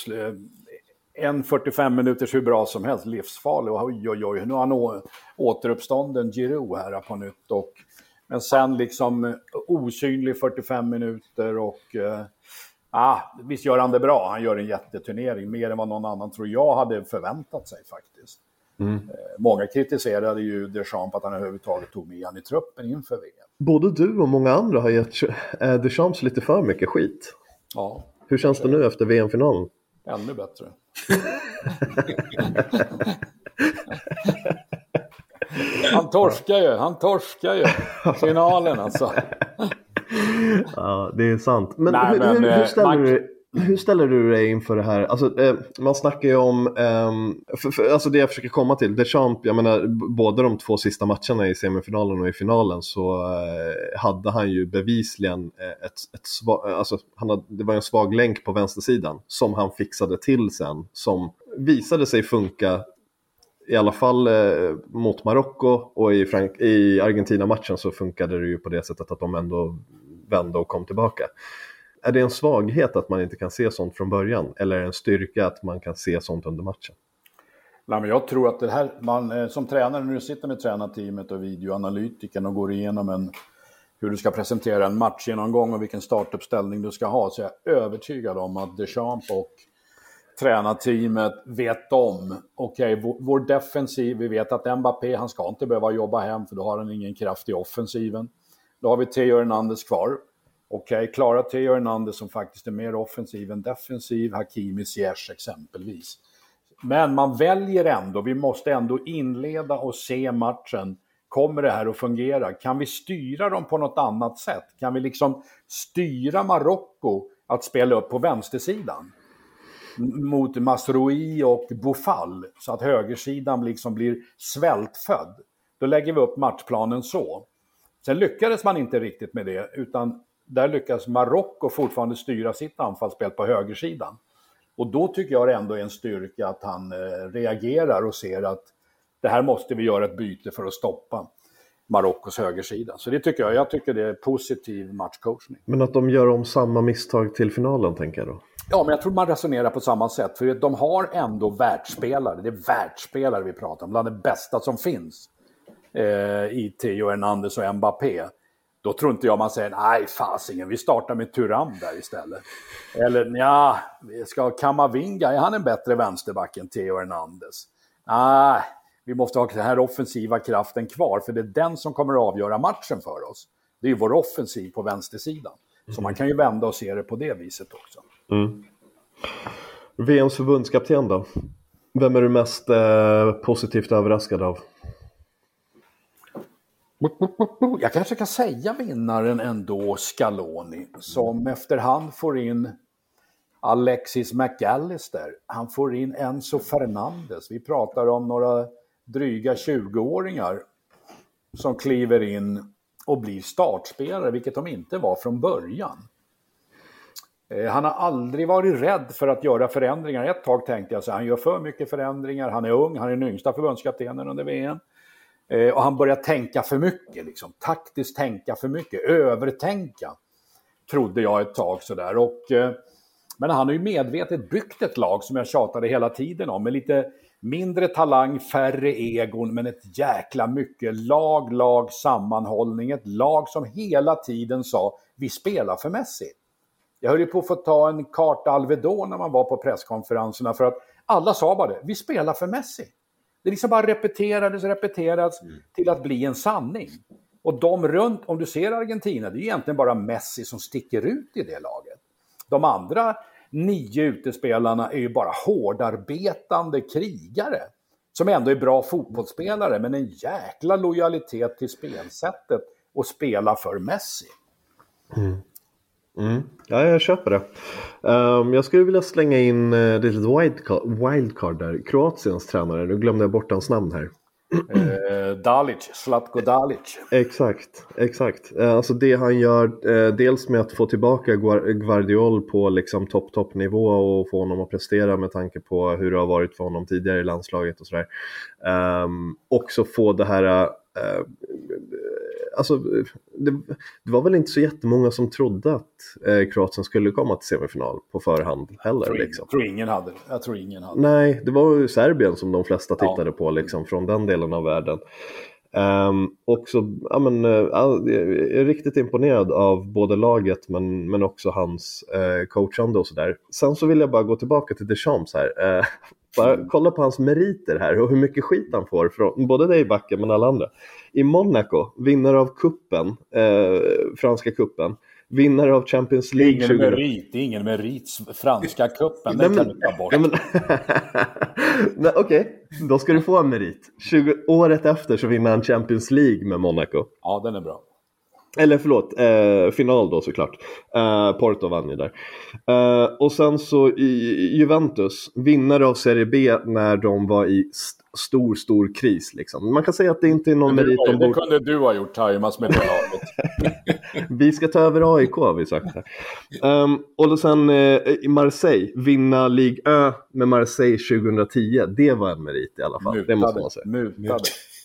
en fyrtiofem minuters hur bra som helst. Livsfarlig. Oj, oj, oj. Nu har han å, återuppstånden Giroud här på nytt. Och, men sen liksom osynlig fyrtiofem minuter och... Eh, Ah, visst gör han det bra. Han gör en jätteturnering. Mer än vad någon annan tror jag hade förväntat sig faktiskt. Mm. Eh, många kritiserade ju Deschamps att han överhuvudtaget tog med han i truppen inför V M. Både du och många andra har gett eh, Deschamps lite för mycket skit. Ja. Hur känns det nu efter V M-finalen? Ännu bättre. Han torskar ju. Han torskar ju. Finalen alltså. Ja, det är sant. Men, Nej, hur, men hur, hur ställer man, du... Hur ställer du dig inför det här? Alltså, eh, man snackar ju om, eh, för, för, alltså det jag försöker komma till, Deschamps, jag menar, både de två sista matcherna i semifinalen och i finalen så eh, hade han ju bevisligen ett, ett svag, alltså han hade, det var en svag länk på vänstersidan som han fixade till sen, som visade sig funka i alla fall eh, mot Marocko, och i, Frank- i Argentina-matchen så funkade det ju på det sättet att de ändå vände och kom tillbaka. Är det en svaghet att man inte kan se sånt från början? Eller är det en styrka att man kan se sånt under matchen? Nej, men jag tror att det här, man som tränare, när du sitter med tränarteamet och videoanalytiken och går igenom en, hur du ska presentera en match genomgång och vilken startuppställning du ska ha, så är jag övertygad om att Deschamps och tränarteamet vet om, okej, okay, vår, vår defensiv, vi vet att Mbappé, han ska inte behöva jobba hem för då har han ingen kraft i offensiven. Då har vi Theo Hernandez kvar. Okej, okay, klara Theo Hernandez som faktiskt är mer offensiv än defensiv, Hakimi Ziyech exempelvis. Men man väljer ändå, vi måste ändå inleda och se matchen. Kommer det här att fungera? Kan vi styra dem på något annat sätt? Kan vi liksom styra Marocko att spela upp på vänstersidan mot Masroui och Boufal så att högersidan liksom blir svältfödd? Då lägger vi upp matchplanen så. Sen lyckades man inte riktigt med det, utan där lyckas Marocko fortfarande styra sitt anfallsspel på högersidan. Och då tycker jag det ändå är en styrka att han eh, reagerar och ser att det här måste vi göra ett byte för att stoppa Marockos högersida. Så det tycker jag, jag tycker det är positiv matchcoachning. Men att de gör om samma misstag till finalen, tänker jag då? Ja, men jag tror man resonerar på samma sätt. För de har ändå världsspelare, det är världsspelare vi pratar om, bland det bästa som finns eh, i Theo Hernandez och Mbappé. Då tror inte jag man säger, nej fasingen, vi startar med Thuram där istället. Eller ja, ska Kamavinga, är han en bättre vänsterback än Theo Hernandez? Nej, vi måste ha den här offensiva kraften kvar, för det är den som kommer att avgöra matchen för oss. Det är ju vår offensiv på vänstersidan. Mm. Så man kan ju vända och se det på det viset också. Mm. V M:s förbundskapten då? Vem är du mest eh, positivt överraskad av? Jag kanske kan säga vinnaren ändå, Scaloni, som efterhand får in Alexis McAllister. Han får in Enzo Fernandez. Vi pratar om några dryga tjugo-åringar som kliver in och blir startspelare, vilket de inte var från början. Han har aldrig varit rädd för att göra förändringar. Ett tag tänkte jag så här, han gör för mycket förändringar. Han är ung, han är den yngsta förbundskaptenen under V M. Eh, och han börjar tänka för mycket, liksom, taktiskt tänka för mycket, övertänka, trodde jag ett tag sådär. Och, eh, men han har ju medvetet byggt ett lag som jag tjatade hela tiden om, med lite mindre talang, färre egon, men ett jäkla mycket lag, lag, sammanhållning, ett lag som hela tiden sa, vi spelar för Messi. Jag höll ju på att få ta en karta Alvedon när man var på presskonferenserna, för att alla sa bara det, vi spelar för Messi. Det liksom bara repeterades och repeterades mm. till att bli en sanning. Och de runt, om du ser Argentina, det är egentligen bara Messi som sticker ut i det laget. De andra nio utespelarna är ju bara hårdarbetande krigare. Som ändå är bra fotbollsspelare, men en jäkla lojalitet till spelsättet och spela för Messi. Mm. Mm. Ja, jag köper det. Um, jag skulle vilja slänga in uh, det litet wildcard, wildcard där. Kroatiens tränare, nu glömde jag bort hans namn här. eh, Dalic, Zlatko Dalic. Exakt, exakt. Uh, alltså det han gör, uh, dels med att få tillbaka Guardiol på liksom topp topp nivå och få honom att prestera med tanke på hur det har varit för honom tidigare i landslaget och sådär. Um, också få det här... Uh, Alltså, det, det var väl inte så jättemånga som trodde att eh, Kroatien skulle komma till semifinal på förhand heller. Jag tror, liksom. tror ingen hade Jag tror ingen hade Nej, det var ju Serbien som de flesta tittade ja. på liksom, från den delen av världen. Um, och så, ja, men, uh, jag är riktigt imponerad av både laget men, men också hans uh, coachande och sådär. Sen så vill jag bara gå tillbaka till Deschamps här. Uh, bara kolla på hans meriter här och hur mycket skit han får från både dig backen men alla andra. I Monaco, vinnare av kuppen, uh, franska kuppen, vinnare av Champions League. Det är ingen tjugo merit, det är ingen merit, franska kuppen, den kan du ta bort. Okej, okay. Då ska du få en merit. tjugo året efter så vinner han Champions League med Monaco. Ja, den är bra. Eller förlåt, eh, final då såklart. Eh, Porto vann ju där. Eh, och sen så i Juventus, vinnare av Serie B när de var i st- stor, stor kris liksom. Man kan säga att det inte är någon det, merit var, ombord. det kunde du ha gjort, Taimas, med det laget. Vi ska ta över A I K har vi sagt här. Um, och sen eh, i Marseille, vinna Ligue Ö med Marseille tjugohundratio. Det var en merit i alla fall. Mutade, det måste man säga. Mutade.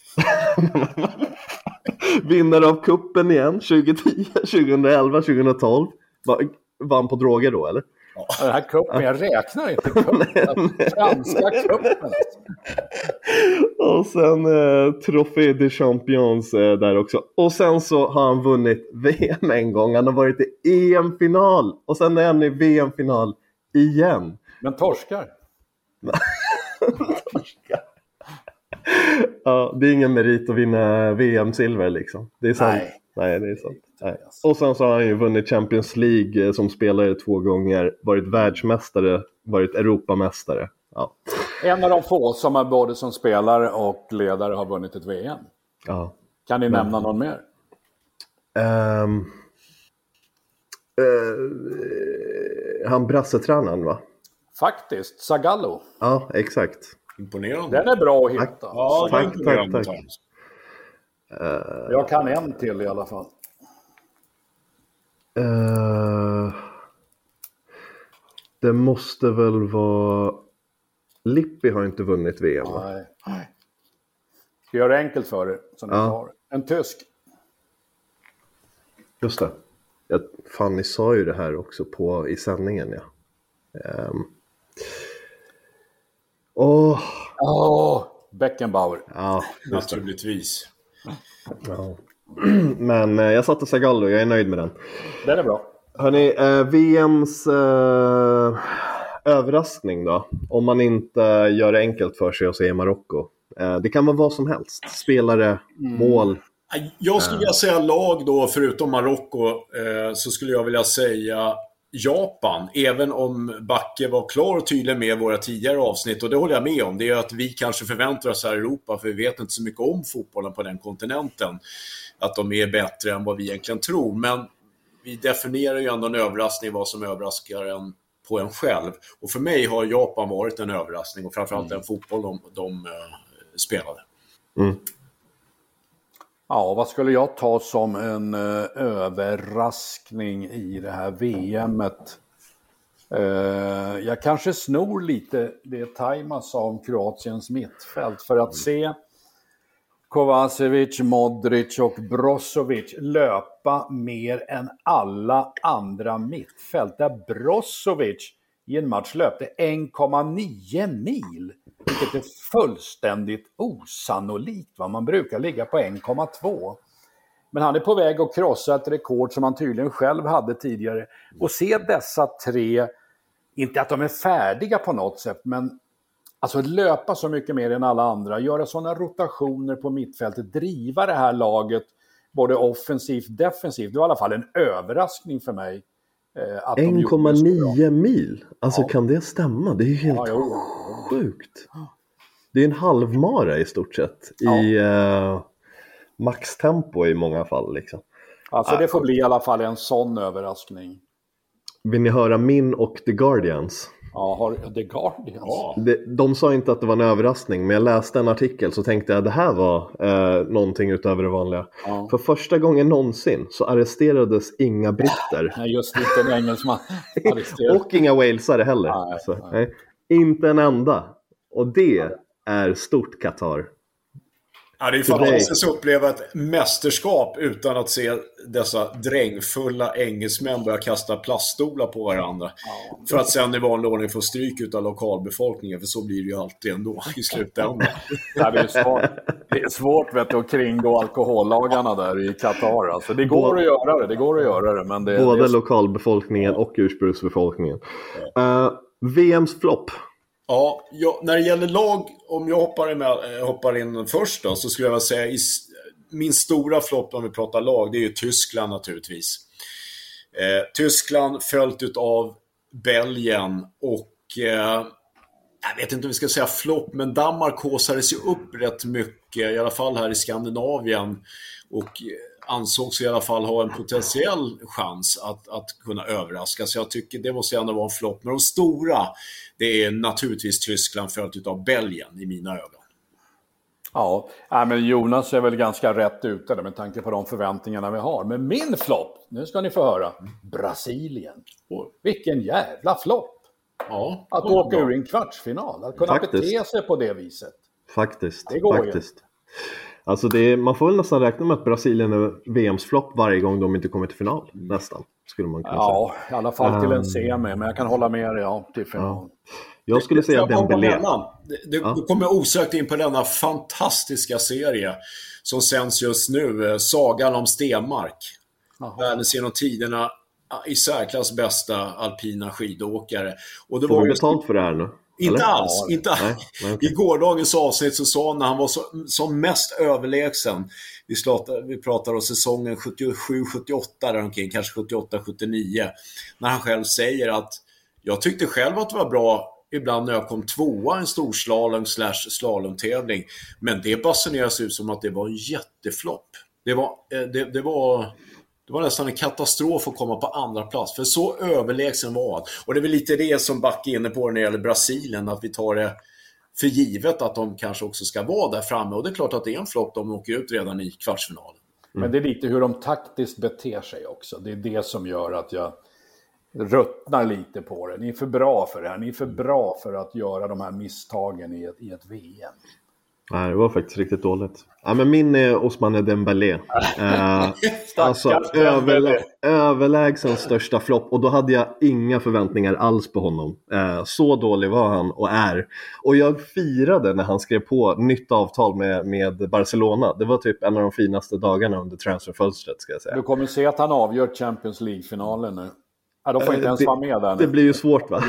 Vinnare av kuppen igen tjugohundratio, tjugohundraelva, tjugohundratolv. Va, vann på droger då, eller? Ja, den här kuppen, jag räknar inte kuppen. Franska kuppen. Och sen eh, Trophée des Champions eh, där också. Och sen så har han vunnit V M en gång. Han har varit i E M-final. Och sen är han i V M-final igen. Men torskar. Torskar. Ja, det är ingen merit att vinna V M-silver liksom. Det är sant. Nej. Nej, det är sant. Nej. Och sen så har han ju vunnit Champions League som spelare två gånger. Varit världsmästare, varit Europamästare. Ja. En av de få som har både som spelare och ledare har vunnit ett V M. Ja. Kan ni nämna någon mer? Um, uh, han brassetränaren, va? Faktiskt, Zagallo. Ja, exakt. Imponerande. Den är bra att hitta. Ja, tack, imponerande. tack, tack. Uh, Jag kan en till i alla fall. Uh, det måste väl vara... Lippi har inte vunnit V M. Nej. Ska göra det enkelt för er. Som Ja. har. En tysk. Just det. Jag, fan, ni sa ju det här också på, i sändningen, ja. Um. Åh! Oh, Beckenbauer. Ja, Naturligtvis. ja. Men eh, jag satte Zagallo, jag är nöjd med den. Den är bra. Hörrni, eh, V M:s eh, överraskning då. Om man inte gör det enkelt för sig och säger Marocko. Eh, det kan vara vad som helst. Spelare, mm. mål. Jag skulle vilja säga lag då, förutom Marocko, eh, så skulle jag vilja säga Japan. Även om Backe var klar och tydlig med våra tidigare avsnitt, och det håller jag med om. Det är att vi kanske förväntar oss här i Europa, för vi vet inte så mycket om fotbollen på den kontinenten, att de är bättre än vad vi egentligen tror. Men vi definierar ju ändå en överraskning vad som överraskar en på en själv. Och för mig har Japan varit en överraskning, och framförallt den fotboll de, de uh, spelade. Mm. Ja, vad skulle jag ta som en uh, överraskning i det här V M:et? Uh, jag kanske snor lite det Taima sa om Kroatiens mittfält, för att se Kovacevic, Modric och Brozovic löpa mer än alla andra mittfält. Där Brozovic i en match löpte en komma nio mil. Vilket är fullständigt osannolikt. Va? Man brukar ligga på en komma två. Men han är på väg att krossa ett rekord som han tydligen själv hade tidigare. Och se dessa tre, inte att de är färdiga på något sätt, men alltså löpa så mycket mer än alla andra, göra sådana rotationer på mittfältet, driva det här laget både offensivt och defensivt. Det var i alla fall en överraskning för mig. Eh, en komma nio mil? Alltså ja. Kan det stämma? Det är ju helt ja, sjukt. Det är en halvmara i stort sett. Ja. I uh, maxtempo i många fall. Liksom. Alltså det får bli i alla fall en sån överraskning. Vill ni höra min och The Guardians? Ja, har The Guardians. Ja. De, de sa inte att det var en överraskning, men jag läste en artikel så tänkte jag att det här var eh, någonting utöver det vanliga. Ja. För första gången någonsin så arresterades inga britter. Nej, just inte en engelsman. Och inga walesare heller. Nej, så, nej. Nej. Inte en enda. Och det är stort Qatar. Ja, det är fantastiskt att uppleva ett mästerskap utan att se dessa drängfulla engelsmän börja kasta plaststolar på varandra. Ja. För att sen i vanlig ordning få stryk utav lokalbefolkningen, för så blir det ju alltid ändå i slutändan. Ja, det är svårt, det är svårt vet du, att kringgå alkohollagarna där i Qatar. Alltså, det går både, att göra det, det går att göra det. Men det både det är... lokalbefolkningen och ursprungsbefolkningen. Ja. Uh, V M:s flopp. Ja, jag, när det gäller lag, om jag hoppar, med, hoppar in först då, så skulle jag säga i, min stora flopp om vi pratar lag, det är ju Tyskland naturligtvis. Eh, Tyskland följt av Belgien och eh, jag vet inte om vi ska säga flopp, men Danmark håsades ju upp rätt mycket, i alla fall här i Skandinavien. Och ansågs i alla fall ha en potentiell chans att, att kunna överraska. Så jag tycker det måste ändå vara en flopp. Men de stora, det är naturligtvis Tyskland följt av Belgien i mina ögon. Ja, men Jonas är väl ganska rätt ute med tanke på de förväntningarna vi har. Men min flopp, nu ska ni få höra, Brasilien. Och vilken jävla flopp. Ja, att åka ur en kvartsfinal, att kunna Faktiskt. bete sig på det viset. Faktiskt. Det går Faktiskt. Alltså det är, man får väl nästan räkna med att Brasilien är V M:s flopp varje gång de inte kommer till final. Nästan, skulle man kunna Ja, säga. i alla fall till en Um, semi, men jag kan hålla med dig, ja, till final. Ja. Jag skulle säga Dembélé. Det, det Ja. kommer osökt in på denna fantastiska serie som sänds just nu, eh, Sagan om Stenmark. Världens genom tiderna i särklass bästa alpina skidåkare. Och det Får var vi just betalt för det här nu? inte eller? alls, inte alls. Nej, nej, okej. I gårdagens avsnitt så sa han när han var så, som mest överlägsen, vi, slatar, vi pratar om säsongen sjuttiosju sjuttioåtta där omkring, kanske sjuttioåtta sjuttionio, när han själv säger att jag tyckte själv att det var bra ibland när jag kom tvåa en storslalom slash slalomtävling, men det basuneras ut som att det var en jätteflopp. Det var, det, det var Det var nästan en katastrof att komma på andra plats. För så överlägsen var han. Och det är väl lite det som Backe är inne på när det gäller Brasilien. Att vi tar det för givet att de kanske också ska vara där framme. Och det är klart att det är en flopp de åker ut redan i kvartsfinalen. Mm. Men det är lite hur de taktiskt beter sig också. Det är det som gör att jag ruttnar lite på det. Ni är för bra för det här. Ni är för bra för att göra de här misstagen i ett, i ett V M. Nej, det var faktiskt riktigt dåligt. Ja, men min är Ousmane Dembélé. Eh, alltså överlä- överlägsen största flopp. Och då hade jag inga förväntningar alls på honom. Eh, så dålig var han och är. Och jag firade när han skrev på nytt avtal med, med Barcelona. Det var typ en av de finaste dagarna under transferfönstret, ska jag säga. Du kommer se att han avgör Champions League-finalen nu. Ja, de får inte ens det, vara med där nu. Det blir ju svårt, va?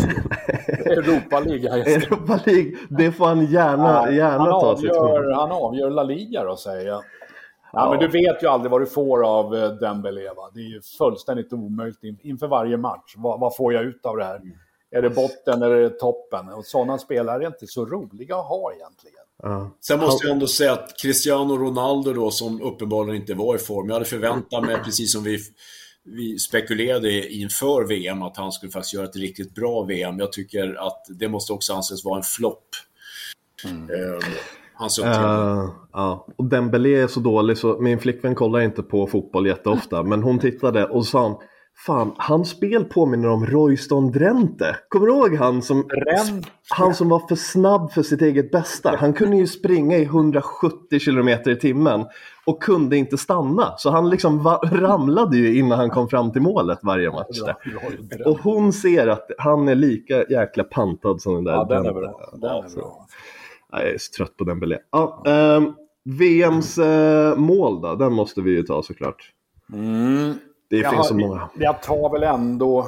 Europa League. Europa League, det får han gärna, gärna han ta sig avgör, han avgör La Liga då, säger jag. Ja, ja, men du vet ju aldrig vad du får av uh, Dembélé, va? Det är ju fullständigt omöjligt in, inför varje match. Va, vad får jag ut av det här? Mm. Är det botten eller är det toppen? Och sådana spelare är inte så roliga att ha egentligen. Ja. Sen måste jag ändå säga att Cristiano Ronaldo då, som uppenbarligen inte var i form. Jag hade förväntat mig, precis som vi... Vi spekulerade inför V M att han skulle faktiskt göra ett riktigt bra V M. Jag tycker att det måste också anses vara en flopp. Mm. Uh, hans uh, ja. Och Dembélé är så dålig så min flickvän kollar inte på fotboll jätteofta. Men hon tittade och sa, fan, hans spel påminner om Royston Drenthe. Kommer du ihåg han som, han som var för snabb för sitt eget bästa? Han kunde ju springa i hundrasjuttio kilometer i timmen och kunde inte stanna. Så han liksom va- ramlade ju innan han kom fram till målet varje match. Där. Och hon ser att han är lika jäkla pantad som den där. Ja, den är bra. Den är bra. Jag är så trött på den Dembélé. Ja, eh, V M:s eh, mål då, den måste vi ju ta såklart. Mm. Det jag finns har, så många. Jag tar väl ändå...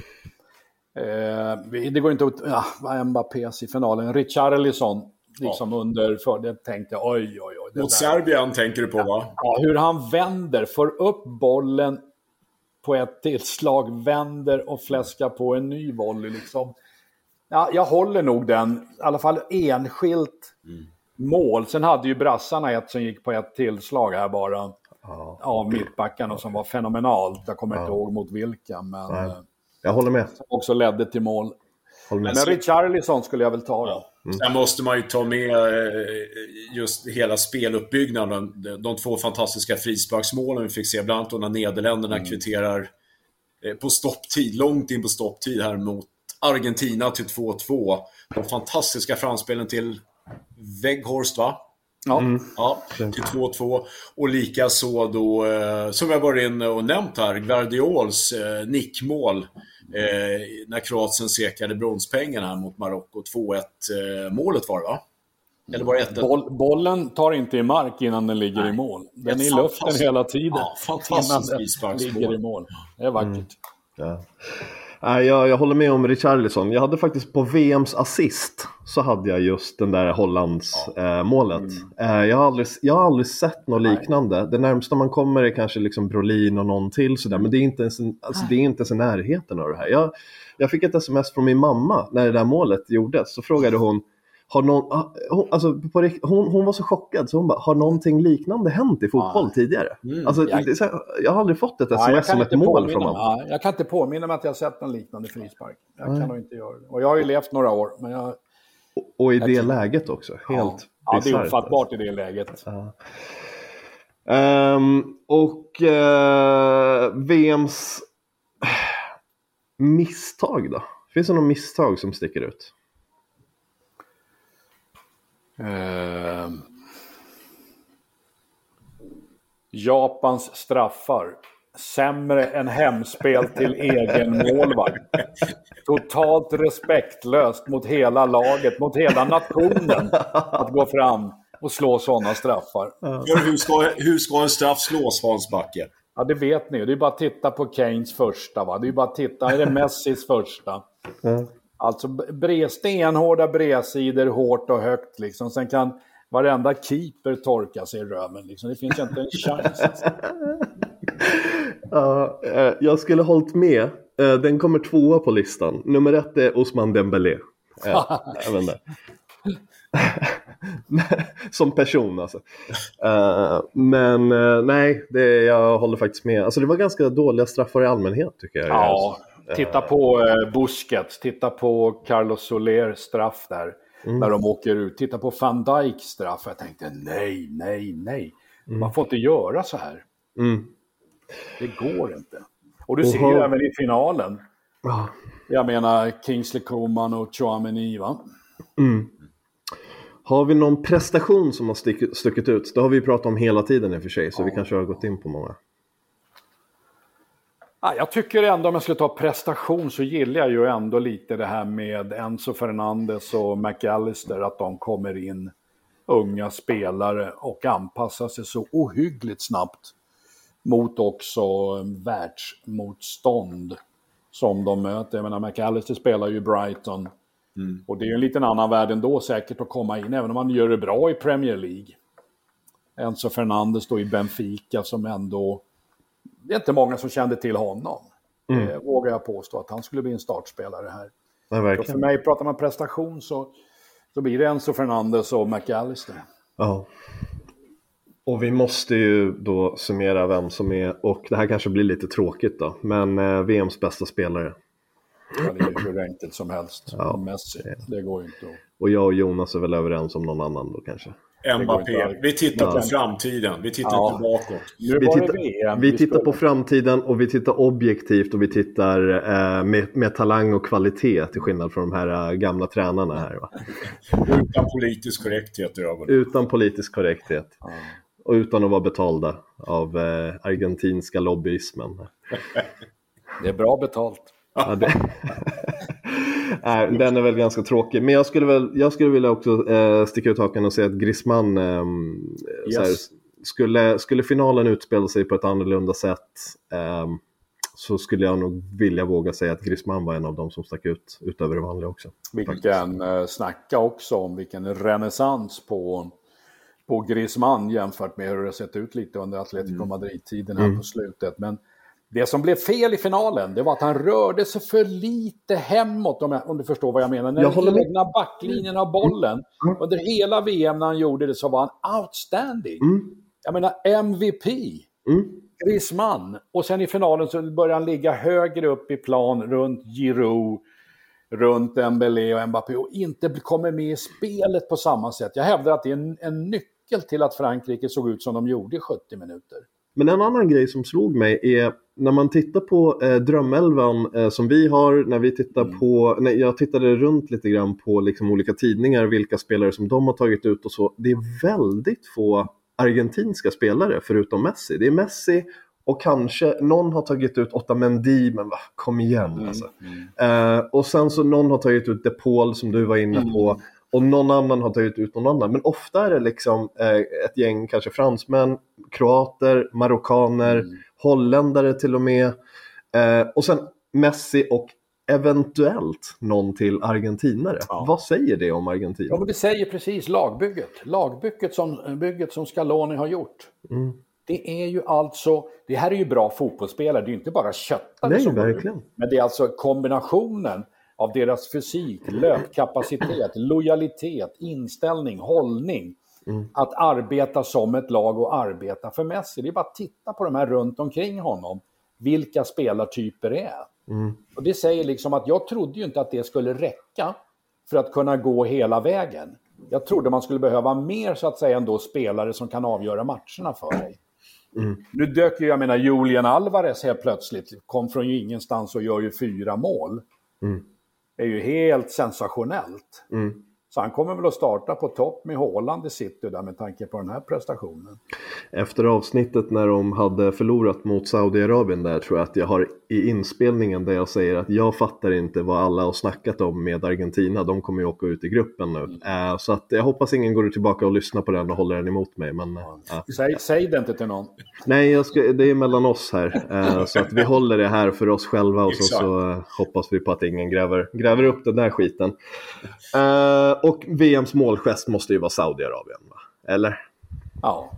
Eh, det går inte att... Ja, vad Mbappés i finalen. Richarlison, liksom ja. under... För det tänkte jag, oj, oj, oj. Mot Serbien tänker du på, va? Ja, hur han vänder, får upp bollen på ett tillslag, vänder och fläskar på en ny volley, liksom. Ja, jag håller nog den, i alla fall enskilt mm. mål. Sen hade ju brassarna ett som gick på ett tillslag här bara. Ja. Av mittbackarna som var fenomenalt. Jag kommer ja. inte ihåg mot vilka, men ja. jag håller med. Som också ledde till mål. Men Richarlison skulle jag väl ta då. Mm. Sen måste man ju ta med just hela speluppbyggnaden. De två fantastiska frisparksmålen vi fick se, bland annat när Nederländerna mm. kvitterar på stopptid, långt in på stopptid här mot Argentina till två två. De fantastiska framspelen till Weghorst, va? Ja. Mm. Ja, till två två. Och lika så då, eh, som jag var inne och nämnt här, Gvardiols eh, nickmål eh, när Kroatien säkrade bronspengarna mot Marocko. två ett eh, målet var det, va? Eller var det ett ett? Boll, bollen tar inte i mark innan den ligger Nej. i mål. Den är i luften hela tiden. Ja, fantastiskt innan den ligger i mål. Det är vackert. Mm. Ja. Nej, jag, jag håller med om Richarlison. Jag hade faktiskt på V M:s assist så hade jag just den där Hollands ja. eh, målet. Mm. Eh, jag, har aldrig, jag har aldrig sett något Nej. liknande. Det närmsta man kommer är kanske liksom Brolin och någon till sådär. Men det är inte ens, alltså, det är inte ens i närheten av det här. Jag, jag fick ett sms från min mamma när det där målet gjordes. Så frågade hon, har någon, hon, alltså, på, hon, hon var så chockad så hon bara, har någonting liknande hänt i fotboll ja. tidigare? Mm. Alltså, jag, det, så, jag har aldrig fått ett sms ja, som ett mål från honom. Ja, jag kan inte påminna mig att jag har sett en liknande frispark. Jag mm. kan nog inte göra det. Och jag har ju levt några år. Men jag, och, och i det jag, läget också. Helt ja, ja, det är ofattbart i det läget. Ja. Um, och uh, V M:s misstag då? Finns det någon misstag som sticker ut? Uh, Japans straffar. Sämre än hemspel till egen målvakt. Totalt respektlöst mot hela laget, mot hela nationen att gå fram och slå sådana straffar. För hur ska, hur ska en straff slås, Hans Backe? Ja, det vet ni. Det är bara att titta på Kanes första, va? Det är bara att titta, är det Messis första? Mm. Alltså bre, stenhårda bredsidor, hårt och högt liksom. Sen kan varenda keeper torka sig i röven liksom. Det finns inte en chans. Ja, uh, jag skulle hållit med. Uh, den kommer tvåa på listan. Nummer ett är Ousmane Dembélé. Uh, jag vet inte. Som person alltså. Uh, men uh, nej, det, jag håller faktiskt med. Alltså det var ganska dåliga straffar i allmänhet tycker jag. Ja, titta på uh, Busquets, titta på Carlos Soler straff där. Mm. När de åker ut. Titta på Van Dijk straff. Jag tänkte nej, nej, nej. Mm. Man får inte göra så här. Mm. Det går inte. Och du ser ju även i finalen. Oh. Jag menar Kingsley Coman och Tchouaméni, va? Mm. Har vi någon prestation som har stick- stuckit ut? Det har vi pratat om hela tiden i och för sig. Så ja. Vi kanske har gått in på många. Ja, jag tycker ändå om jag skulle ta prestation så gillar jag ju ändå lite det här med Enzo Fernandes och McAllister. Att de kommer in unga spelare och anpassar sig så ohyggligt snabbt. Mot också världsmotstånd som de möter. Jag menar, McAllister spelar ju Brighton. Mm. Och det är ju en liten annan värld ändå säkert att komma in. Även om man gör det bra i Premier League. Enzo Fernandes då i Benfica som ändå... Det är inte många som kände till honom. Mm. Det vågar jag påstå att han skulle bli en startspelare här. Ja, för mig pratar man prestation så, så blir det Enzo Fernandes och McAllister. Ja. Och vi måste ju då summera vem som är, och det här kanske blir lite tråkigt då, men eh, V M:s bästa spelare. Ja, det är hur enkelt som helst. Ja, Messi, det går inte att... Och jag och Jonas är väl överens om någon annan då kanske. Mbappé, vi tittar ja. på framtiden, vi tittar ja. inte bakåt. Vi tittar, vi tittar på framtiden och vi tittar objektivt och vi tittar eh, med, med talang och kvalitet till skillnad från de här äh, gamla tränarna här, va? Utan politisk korrekthet. Utan politisk korrekthet. Ja. Och utan att vara betalda av eh, argentinska lobbyismen. Det är bra betalt. Ja, det... Nej, den är väl ganska tråkig. Men jag skulle, väl, jag skulle vilja också eh, sticka ut hakan och säga att Griezmann eh, yes. så här, skulle, skulle finalen utspela sig på ett annorlunda sätt eh, så skulle jag nog vilja våga säga att Griezmann var en av dem som stack ut utöver det vanliga också. Vilken eh, snacka också om vilken renässans på, på Griezmann jämfört med hur det sett ut lite under Atletico Madrid-tiden här mm. på slutet. Men det som blev fel i finalen, det var att han rörde sig för lite hemåt, om, jag, om du förstår vad jag menar. När den egna backlinjen av bollen, mm. under hela V M när han gjorde det så var han outstanding. Mm. Jag menar M V P, mm. Griezmann. Och sen i finalen så började han ligga högre upp i plan runt Giroud, runt Dembélé och Mbappé och inte kommer med i spelet på samma sätt. Jag hävdar att det är en, en nyckel till att Frankrike såg ut som de gjorde i sjuttio minuter. Men en annan grej som slog mig är när man tittar på eh, drömelvan eh, som vi har, när vi tittar mm. på, när jag tittade runt lite grann på liksom olika tidningar, vilka spelare som de har tagit ut och så. Det är väldigt få argentinska spelare förutom Messi. Det är Messi och kanske någon har tagit ut Otamendi, men va, kom igen mm. alltså. Mm. Eh, och sen så någon har tagit ut De Paul som du var inne mm. på. Och någon annan har tagit ut någon annan. Men ofta är det liksom eh, ett gäng, kanske fransmän, kroater, marockaner, mm. holländare till och med. Eh, och sen Messi och eventuellt någon till argentinare. Ja. Vad säger det om Argentina? Ja, men det säger precis lagbygget. Lagbygget som, bygget som Scaloni har gjort. Mm. Det är ju alltså, det här är ju bra fotbollsspelare. Det är ju inte bara köttare. Nej, som verkligen. Men det är alltså kombinationen av deras fysik, löpkapacitet, lojalitet, inställning, hållning. Mm. Att arbeta som ett lag och arbeta för Messi. Det är bara att titta på de här runt omkring honom. Vilka spelartyper det är. Mm. Och det säger liksom att jag trodde ju inte att det skulle räcka för att kunna gå hela vägen. Jag trodde man skulle behöva mer så att säga ändå spelare som kan avgöra matcherna för dig. Mm. Nu dök ju, jag menar, Julian Alvarez helt plötsligt. Kom från ju ingenstans och gör ju fyra mål. Mm. Det är ju helt sensationellt. Mm. Så han kommer väl att starta på topp med Haaland i City där med tanke på den här prestationen. Efter avsnittet när de hade förlorat mot Saudiarabien där tror jag att jag har i inspelningen där jag säger att jag fattar inte vad alla har snackat om med Argentina. De kommer ju åka ut i gruppen nu. Mm. Uh, så att jag hoppas ingen går tillbaka och lyssnar på den och håller den emot mig. Men, uh, säg, säg det inte till någon. Nej, jag ska, det är mellan oss här. Uh, så att vi håller det här för oss själva och så, så uh, hoppas vi på att ingen gräver, gräver upp den där skiten. Uh, och V M:s målgest måste ju vara Saudiarabien, va? Eller? Ja.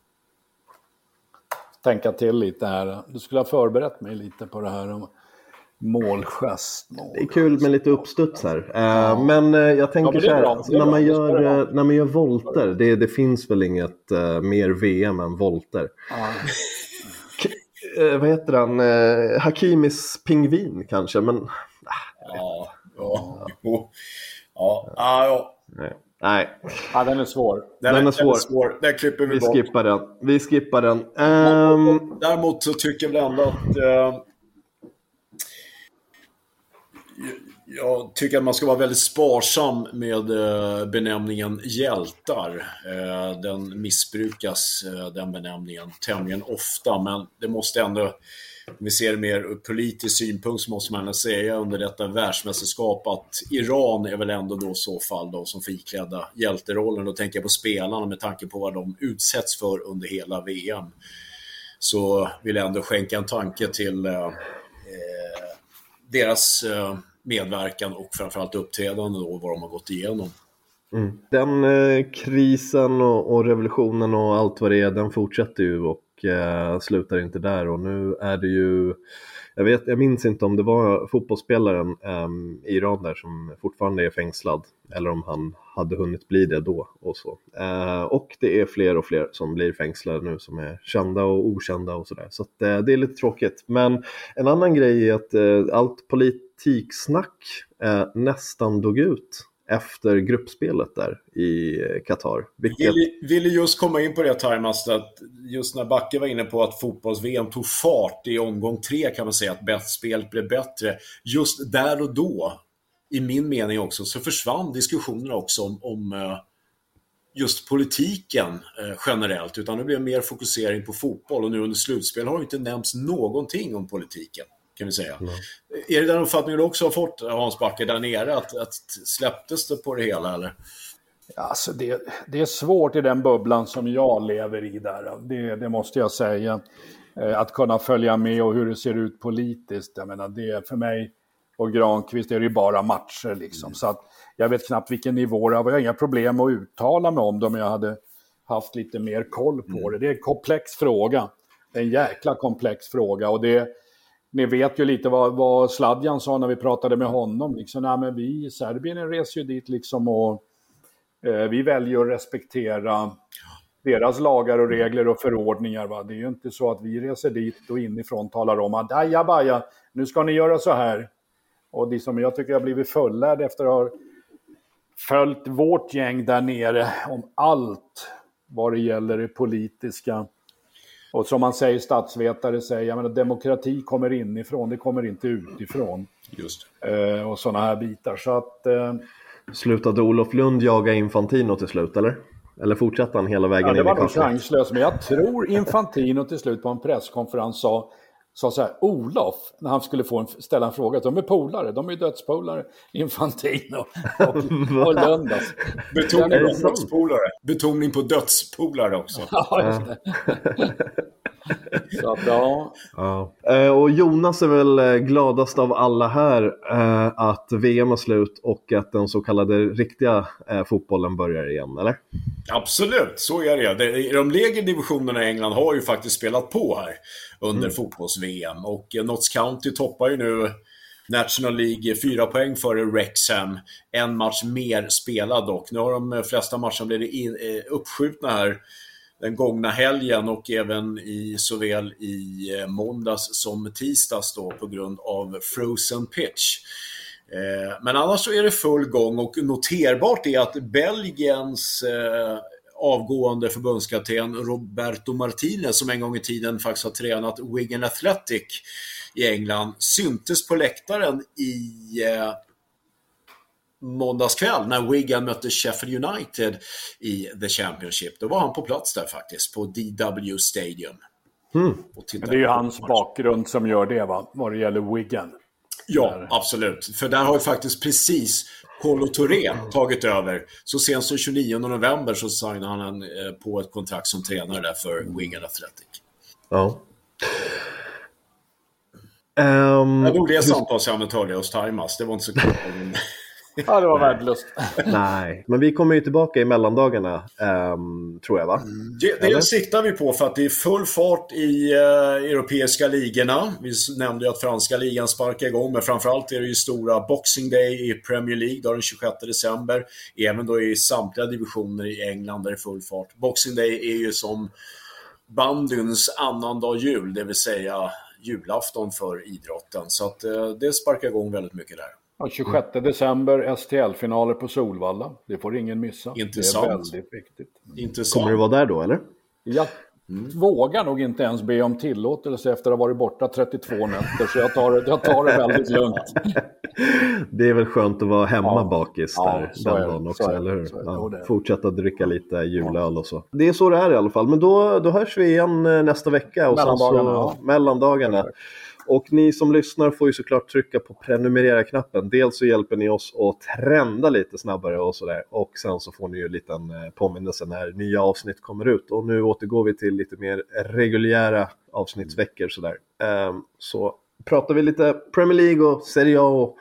Tänka till lite här. Du skulle ha förberett mig lite på det här om målgest. målgest. Det är kul med lite uppstuds här. Ja. Uh, men uh, jag tänker ja, så här, när man, gör, uh, när man gör volter, det, det finns väl inget uh, mer V M än volter. Ja. uh, vad heter han? Uh, Hakimis pingvin kanske, men... Uh, ja, ja, ja. Ja, ah, ja. Nej. Nej. Ja, den är svår. Den, den är, är svår. svår. Den klipper vi, vi bort. skippar den. Vi skippar den. Um... Däremot så tycker jag väl ändå att uh, jag tycker att man ska vara väldigt sparsam med uh, benämningen hjältar. Uh, den missbrukas, uh, den benämningen, tämligen ofta. Men det måste ändå, om vi ser det mer ur politisk synpunkt, så måste man säga under detta världsmästerskap att Iran är väl ändå då så fall då som fiklädda hjälterollen. Då tänker jag på spelarna med tanke på vad de utsätts för under hela V M. Så vill jag ändå skänka en tanke till eh, deras eh, medverkan och framförallt uppträdande då, vad de har gått igenom. Mm. Den eh, krisen och, och revolutionen och allt vad det är, den fortsätter ju och Uh, slutar inte där och nu är det ju jag vet, jag minns inte om det var fotbollsspelaren um, i Iran där som fortfarande är fängslad eller om han hade hunnit bli det då och så. Uh, och det är fler och fler som blir fängslade nu som är kända och okända och sådär. Så att, uh, det är lite tråkigt. Men en annan grej är att uh, allt politiksnack uh, nästan dog ut efter gruppspelet där i Qatar. Vilket... Vill, ville just komma in på det, Tarmas, att just när Backe var inne på att fotbolls-V M tog fart i omgång tre, kan man säga att bäst spelet blev bättre. Just där och då, i min mening också, så försvann diskussionerna också om, om just politiken generellt, utan det blev mer fokusering på fotboll och nu under slutspel har ju inte nämnts någonting om politiken. Kan vi säga. Mm. Är det den uppfattningen du också har fått, Hans Backe, där nere? Att, att släpptes det på det hela, eller? Alltså det, det är svårt i den bubblan som jag lever i där. Det, det måste jag säga. Att kunna följa med och hur det ser ut politiskt. Jag menar, det är för mig och Granqvist är det ju bara matcher liksom. Mm. Så att jag vet knappt vilken nivå det var. Jag har inga problem att uttala mig om dem. Jag hade haft lite mer koll på mm. det. Det är en komplex fråga. Det är en jäkla komplex fråga och det ni vet ju lite vad, vad Sladjan sa när vi pratade med honom. Liksom, nej, men vi i Serbien reser ju dit liksom och eh, vi väljer att respektera deras lagar och regler och förordningar. Va? Det är ju inte så att vi reser dit och inifrån talar om att ajabaja, nu ska ni göra så här. Och det som jag tycker jag har blivit fullärd efter att ha följt vårt gäng där nere om allt vad det gäller det politiska. Och som man säger, statsvetare säger, jag menar, demokrati kommer inifrån, det kommer inte utifrån. Just eh, och sådana här bitar. Så att, eh, slutade Olof Lund jaga Infantino till slut, eller? Eller fortsatte han hela vägen ja, in i det var nog chanslöst, men jag tror Infantino till slut på en presskonferens sa, sa så här, Olof, när han skulle få en, ställa en fråga, de är polare, de är dödspolare, Infantino och, och Lund. Alltså. Betoning på dödspolare. Betoning på dödspolare också. Ja, just det. Så att, ja. Ja. Och Jonas är väl gladast av alla här att V M är slut och att den så kallade riktiga fotbollen börjar igen, eller? Absolut, så är det. De lägre divisionerna i England har ju faktiskt spelat på här under mm. fotbolls-V M och Notts County toppar ju nu National League, fyra poäng före Wrexham. En match mer spelad dock. Nu har de flesta matcherna blivit in, eh, uppskjutna här den gångna helgen och även i såväl i eh, måndags som tisdags då på grund av frozen pitch. Eh, men annars så är det full gång och noterbart är att Belgiens eh, avgående förbundskapten Roberto Martinez, som en gång i tiden faktiskt har tränat Wigan Athletic i England, syntes på läktaren i eh, måndagskväll när Wigan mötte Sheffield United i The Championship. Då var han på plats där faktiskt på D W Stadium. Mm. Det är ju hans bakgrund som gör det, va? Vad det gäller Wigan. Ja, där. Absolut. För där har ju faktiskt precis Kolo Touré tagit över. Så sent som tjugonionde november så signade han en, eh, på ett kontrakt som tränare där för Wigan Athletic. Ja. Um, jag gjorde det samtalsämnet hörde jag hos Timas. Det var inte så kul. Ja, det var värdelöst. Nej, men vi kommer ju tillbaka i mellandagarna, um, tror jag, va? Det, det siktar vi på för att det är full fart i uh, europeiska ligorna. Vi nämnde ju att franska ligan sparkar igång, men framförallt är det ju stora Boxing Day i Premier League då den tjugosjätte december. Även då i samtliga divisioner i England där det är full fart. Boxing Day är ju som bandyns annandag jul, det vill säga julafton för idrotten. Så att uh, det sparkar igång väldigt mycket där. tjugosjätte december, S T L-finaler på Solvalla. Det får ingen missa. Intressant. Det är väldigt viktigt. Intressant. Kommer du vara där då, eller? Jag mm. vågar nog inte ens be om tillåtelse efter att ha varit borta trettiotvå nätter. Så jag tar det, jag tar det väldigt lugnt. Det är väl skönt att vara hemma ja. bakis där ja, den dagen också, eller hur? Ja, det. Fortsätta dricka lite julöl och så. Det är så det är i alla fall. Men då, då hörs vi igen nästa vecka. Och mellandagarna. Så, ja. mellandagarna. Och ni som lyssnar får ju såklart trycka på prenumerera-knappen. Dels så hjälper ni oss att trenda lite snabbare och sådär. Och sen så får ni ju en liten påminnelse när nya avsnitt kommer ut. Och nu återgår vi till lite mer reguljära avsnittsveckor sådär. Um, så pratar vi lite Premier League och Serie A och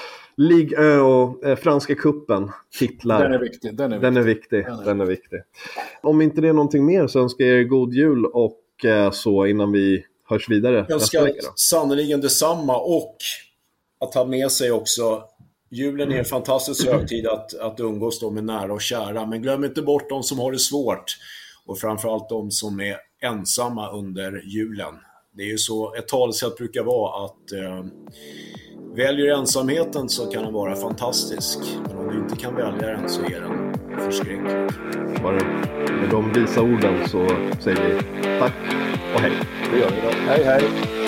Ligue och eh, franska kuppen, titlar. Den är viktig. Den är den viktig. Är viktig. Den är, den är viktig. Om inte det är någonting mer så önskar jag er god jul och eh, så innan vi hörs vidare. Jag ska sannoliken detsamma och att ta med sig också, julen är en fantastisk högtid att, att umgås då med nära och kära, men glöm inte bort de som har det svårt och framförallt de som är ensamma under julen. Det är ju så, ett talsätt brukar vara att eh, väljer ensamheten så kan den vara fantastisk, men om du inte kan välja den så är den förskräcklig. Bara med de visa orden så säger vi tack och hej. Det gör vi då. Hej hej.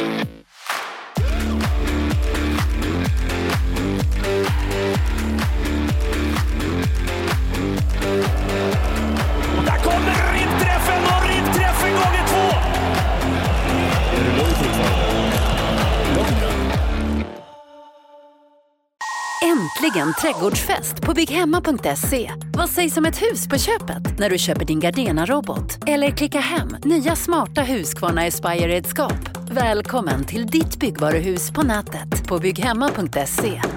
Och där kommer ribbträffen och ribbträffen gånger två. Är det lugnt fortfarande? Äntligen trädgårdsfest på bygghemma punkt se. Vad sägs om ett hus på köpet när du köper din Gardena-robot? Eller klicka hem nya smarta Husqvarna Aspire-redskap. Välkommen till ditt byggvaruhus på nätet på bygghemma punkt se.